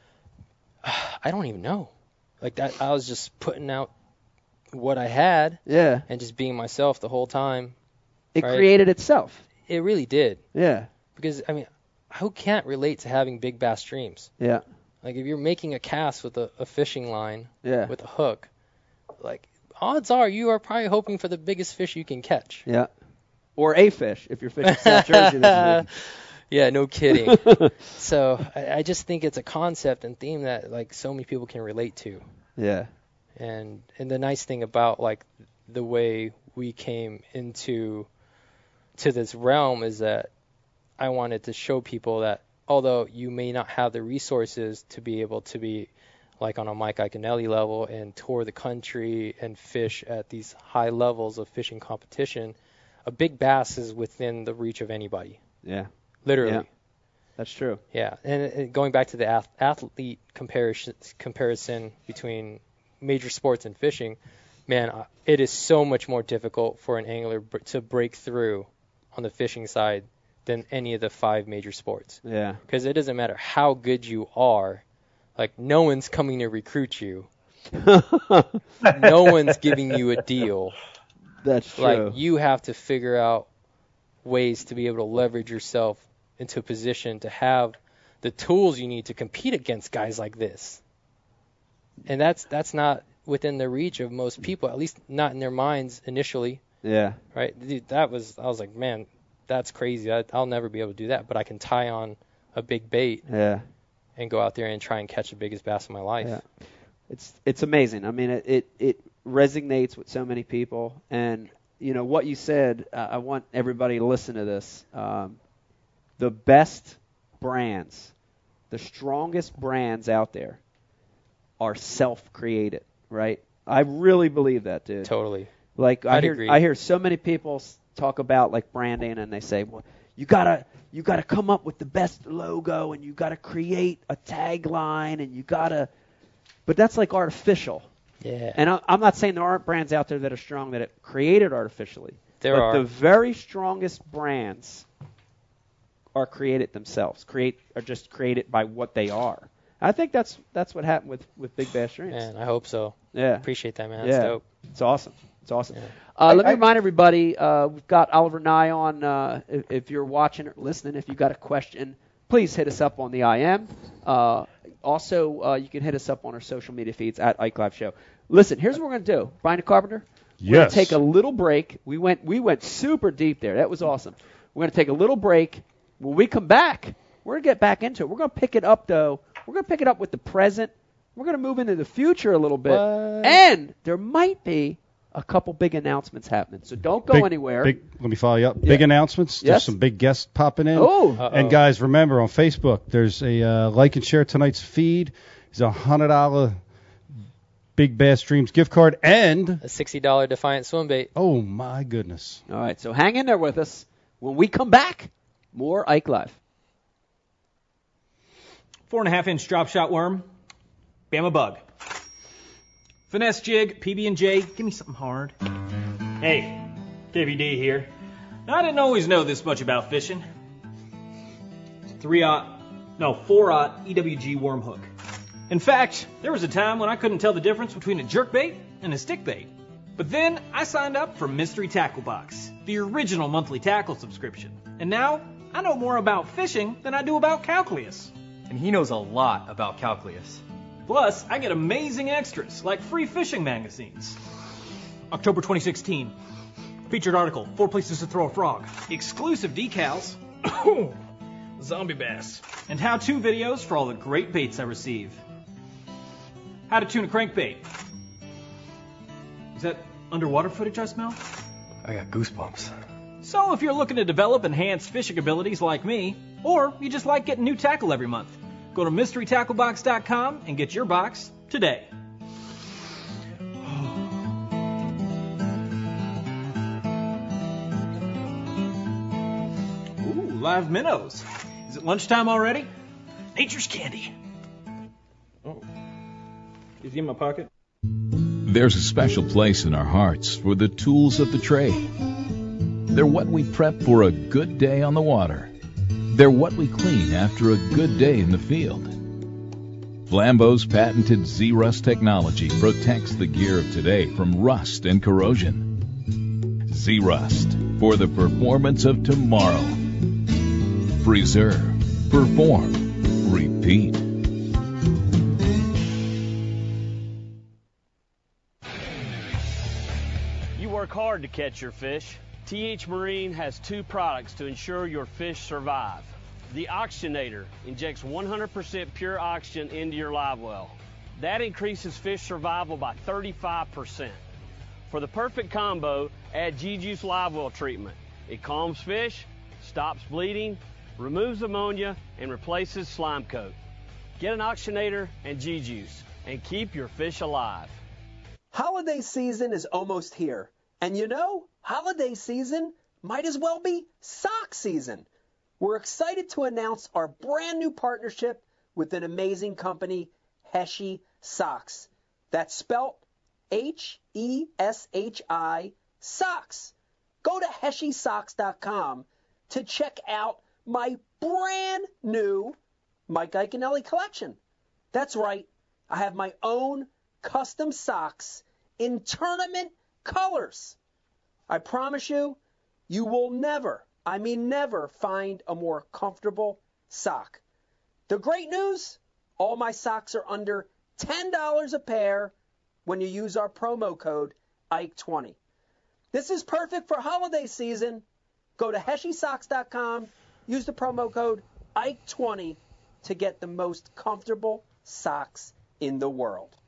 I don't even know. Like that, I was just putting out what I had Yeah. and just being myself the whole time. It Right. created itself. It really did. Yeah. Because, I mean, who can't relate to having big bass streams? Yeah. Like, if you're making a cast with a, a fishing line, Yeah. with a hook, like, odds are you are probably hoping for the biggest fish you can catch. Yeah. Or a fish if you're fishing South Jersey this week. Yeah, no kidding. So I, I just think it's a concept and theme that, like, so many people can relate to. Yeah. And and the nice thing about, like, the way we came into to this realm is that I wanted to show people that although you may not have the resources to be able to be like on a Mike Iaconelli level and tour the country and fish at these high levels of fishing competition, a big bass is within the reach of anybody. Yeah. Literally. Yeah. That's true. Yeah. And, and going back to the ath- athlete comparison, comparison between major sports and fishing, man, uh, it is so much more difficult for an angler br- to break through on the fishing side than any of the five major sports. Yeah. Because it doesn't matter how good you are. Like, no one's coming to recruit you. No one's giving you a deal. That's true. Like, you have to figure out ways to be able to leverage yourself into a position to have the tools you need to compete against guys like this. And that's that's not within the reach of most people, at least not in their minds initially. Yeah. Right? Dude, that was, I was like, man, that's crazy. I, I'll never be able to do that, but I can tie on a big bait. Yeah. And go out there and try and catch the biggest bass of my life. Yeah. It's it's amazing. I mean, it, it, it resonates with so many people. And, you know, what you said, uh, I want everybody to listen to this. Um, the best brands, the strongest brands out there are self-created, right? I really believe that, dude. Totally. Like, I I'd hear agree. I hear so many people talk about, like, branding, and they say, well, you gotta you gotta come up with the best logo, and you gotta create a tagline, and you gotta, but that's like artificial. Yeah. And I, I'm not saying there aren't brands out there that are strong that are created artificially. There but are. the very strongest brands are created themselves. Create are just created by what they are. I think that's that's what happened with, with Big Bass Dreams. Man, I hope so. Yeah. Appreciate that, man. Yeah. That's dope. It's awesome. It's awesome. Yeah. Uh, let I- me remind everybody, uh, we've got Oliver Nye on. Uh, if, if you're watching or listening, if you've got a question, please hit us up on the I M. Uh, also, uh, you can hit us up on our social media feeds at Ike Live Show. Listen, here's what we're going to do. Brian Carpenter, we're going Yes. to take a little break. We went we went super deep there. That was awesome. We're going to take a little break. When we come back, we're going to get back into it. We're going to pick it up, though. We're going to pick it up with the present. We're going to move into the future a little bit. What? And there might be a couple big announcements happening. So don't go Big- anywhere. Big, let me follow you up. Big Yeah. announcements. Yes. There's some big guests popping in. Oh. Uh-oh. And guys, remember on Facebook, there's a uh, like and share tonight's feed. There's a hundred dollar Big Bass Dreams gift card, and A sixty dollars Defiant swim bait. oh my goodness, All right, so hang in there with us. When we come back, more Ike Live. Four and a half inch drop shot worm, Bama bug. Finesse jig, P B and J, give me something hard. Hey, K V D here. Now, I didn't always know this much about fishing. Three-aught, no, four-aught E W G worm hook. In fact, there was a time when I couldn't tell the difference between a jerkbait and a stickbait. But then I signed up for Mystery Tackle Box, the original monthly tackle subscription. And now I know more about fishing than I do about calculus. And he knows a lot about calculus. Plus, I get amazing extras like free fishing magazines. October twenty sixteen. Featured article, Four Places to Throw a Frog. Exclusive decals. Zombie bass. And how-to videos for all the great baits I receive. How to tune a crankbait. Is that underwater footage I smell? I got goosebumps. So if you're looking to develop enhanced fishing abilities like me, or you just like getting new tackle every month, go to mystery tackle box dot com and get your box today. Ooh, live minnows. Is it lunchtime already? Nature's candy. Oh. Is he in my pocket? There's a special place in our hearts for the tools of the trade. They're what we prep for a good day on the water. They're what we clean after a good day in the field. Flambeau's patented Z-Rust technology protects the gear of today from rust and corrosion. Z-Rust, for the performance of tomorrow. Preserve, perform, repeat. You work hard to catch your fish. T H Marine has two products to ensure your fish survive. The Oxygenator injects one hundred percent pure oxygen into your live well. That increases fish survival by thirty-five percent. For the perfect combo, add G-Juice Live Well treatment. It calms fish, stops bleeding, removes ammonia, and replaces slime coat. Get an Oxygenator and G-Juice and keep your fish alive. Holiday season is almost here. And you know, holiday season might as well be sock season. We're excited to announce our brand new partnership with an amazing company, Heshi Socks. That's spelt H E S H I, socks. Go to Heshi Socks dot com to check out my brand new Mike Iaconelli collection. That's right, I have my own custom socks in tournament colors. I promise you, you will never, I mean never, find a more comfortable sock. The great news, all my socks are under ten dollars a pair when you use our promo code Ike twenty. This is perfect for holiday season. Go to Heshi Socks dot com, use the promo code Ike twenty to get the most comfortable socks in the world.